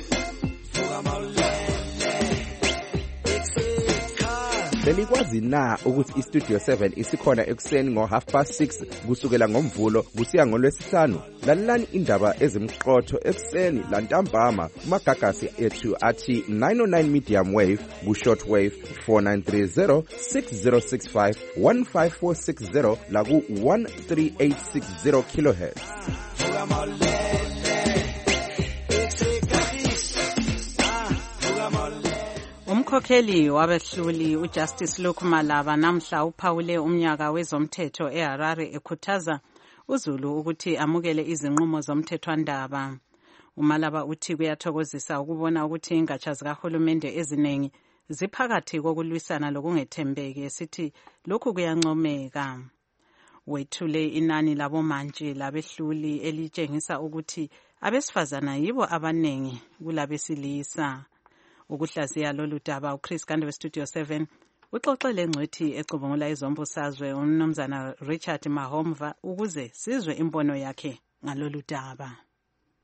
Belikwazi na ukuthi iStudio seven isikhona ekuseni ngo half past six kusukela ngomvulo kusiya ngolwesihlanu? Lalelani indaba ezimqotho ekuseni lantambama kumagagasi ethu athi nine oh nine medium wave ku short wave four nine three zero six zero six five one five four six zero la ku one three eight six zero kilohertz. Umkhokheli wabehluli uJustice Luke Malaba namhla uphawule umnyaka wezomthetho eHarare ekhuthaza uZulu ukuthi amukele izinqumo zomthethwandaba. uMalaba uthi kuyathokozisa ukubona ukuthi ingatsha zikahulumende eziningi ziphakathi kokulwisana lokungethembeki, esithi lokhu kuyancomeka. Wethule inani labomantshi labehluli elitshengisa ukuthi abesifazana yibo abanengi kulabesilisa. Ukuhlaziya lolu daba uChris Gande weStudio seven uxoxele ngcwethi ecubungula izombusazwe uMnumzana Richard Mahomva ukuze sizwe imbono yakhe ngalolu daba.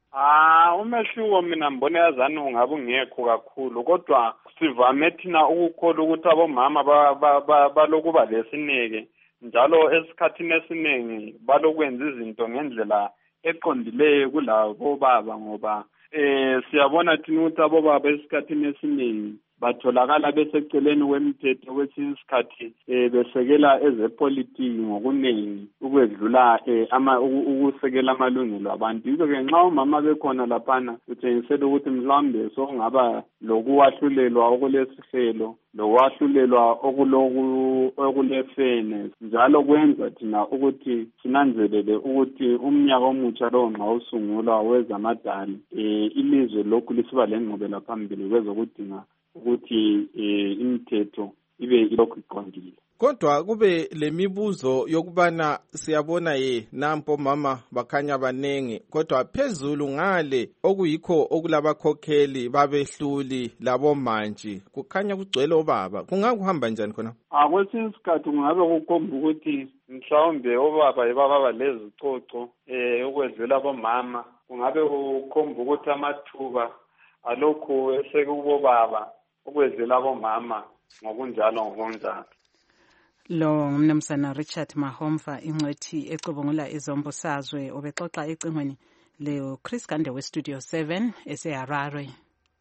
Ah, umehluko mina mbona yazani ungabe ungekho kakhulu kodwa sivame thina ukukholwa ukuthi abomama balokuba lesineke njalo esikhathini esiningi balokwenza izinto ngendlela eqondileyo kulabo baba ngoba eh siyabona thina ukuthi abobaba esikhathini esiningi batholakala beseceleni kwemithetho kwesinye isikhathi eh besekela ezepolitiki ngokuningi ukwedlula eh ama ukusekela amalungelo abantu yiko ke nxa umama bekhona laphana utshengisela ukuthi mhlambe sokungaba lokuwahlulelwa okulesihelo lokwahlulelwa okuloku okulefene njalo kwenza thina ukuthi sinanzelele ukuthi umnyaka omutsha lo nxa usungulwa wezamadali eh ilizwe lokhu lisiba lengqubela phambili kwezokudinga ukuthi eh imithetho ibe ilokhu iqondile. Kodwa kube lemibuzo yokubana siyabona ye nampo mama bakhanya banengi kodwa phezulu ngale okuyikho okulabakhokheli babehluli labo manje kukhanya kugcwele obaba kungakuhamba njani khona? Ah kwesinye isikhathi kungabe kukhomba ukuthi mhlawumbe obaba yibaba lezicoco eh ukwedlula abomama kungabe kukhomba ukuthi amathuba alokhu esekubo baba ukwedlula abomama ngokunjalo ngokunjalo. Lo ngumnumzana Richard Mahomva ingcwethi ecubungula izombusazwe obexoxa ecingweni Leo Chris Gande we Studio seven eseHarare.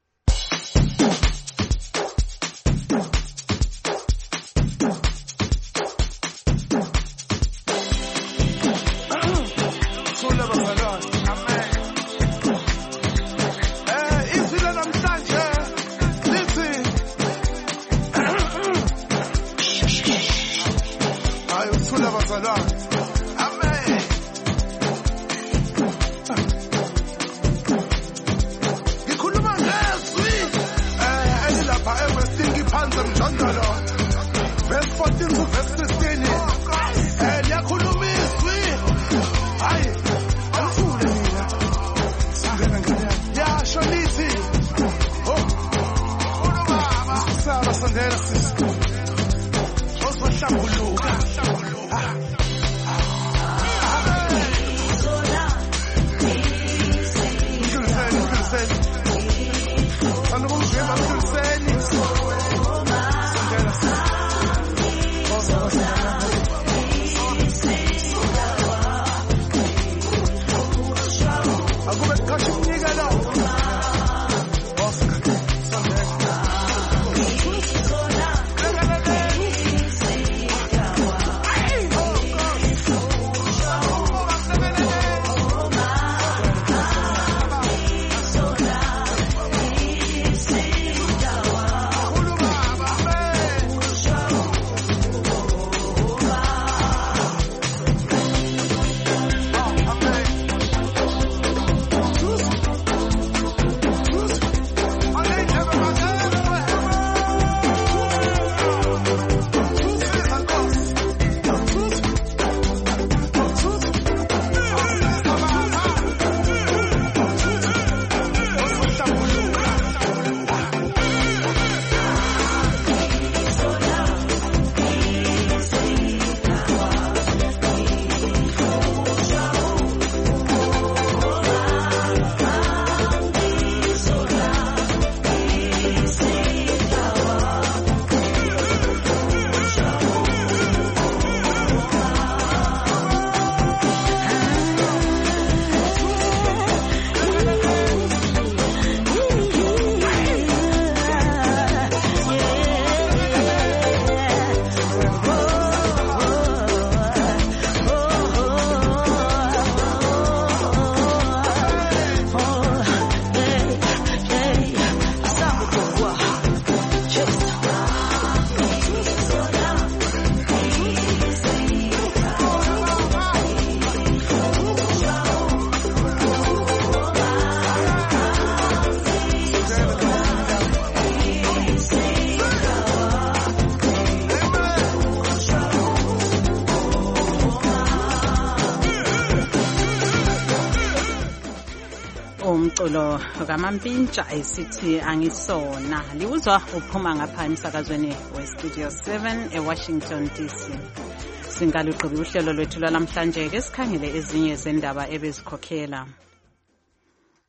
umculo kamampintsha esithi angisona liuzwa uphuma ngapha emsakazweni weStudio seven eWashington D C. Singaluqobi uhlelo lwethu lwalamhlanje ke sikhangele ezinye zendaba ebezikhokhela.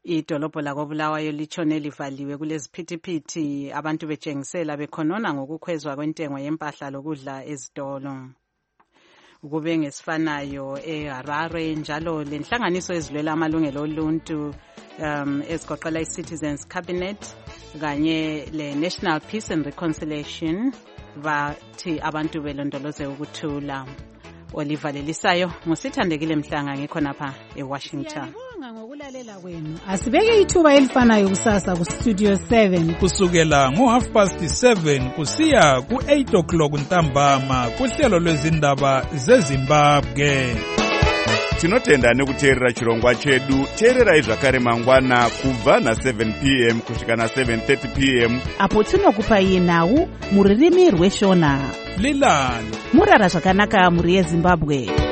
idolobho lakobulawayo litshone livaliwe kuleziphithiphithi abantu betshengisela bekhonona ngokukhwezwa kwentengo yempahla lokudla ezitolo. Kube ngesifanayo eHarare njalo lenhlanganiso ezilwela amalungelo oluntu um ezigoqela i-Citizens Cabinet kanye le-National Peace and Reconciliation bathi abantu belondoloze ukuthula. Oliver Lelisayo ngusithandekile Mhlanga ngikhonapha eWashington. Ngokulalela kwenu asibeke ithuba elifanayo kusasa ku Studio seven kusukela ngo half past seven kusiya ku eight o'clock ntambama kuhlelo lwezindaba zeZimbabwe. Tinotenda nekuteerera chirongwa chedu. Teererai zvakare mangwana kubva na seven p m kusvika na seven thirty p m apo tinokupai nhau muririmi rweshona. Lilani murara zvakanaka muri yeZimbabwe.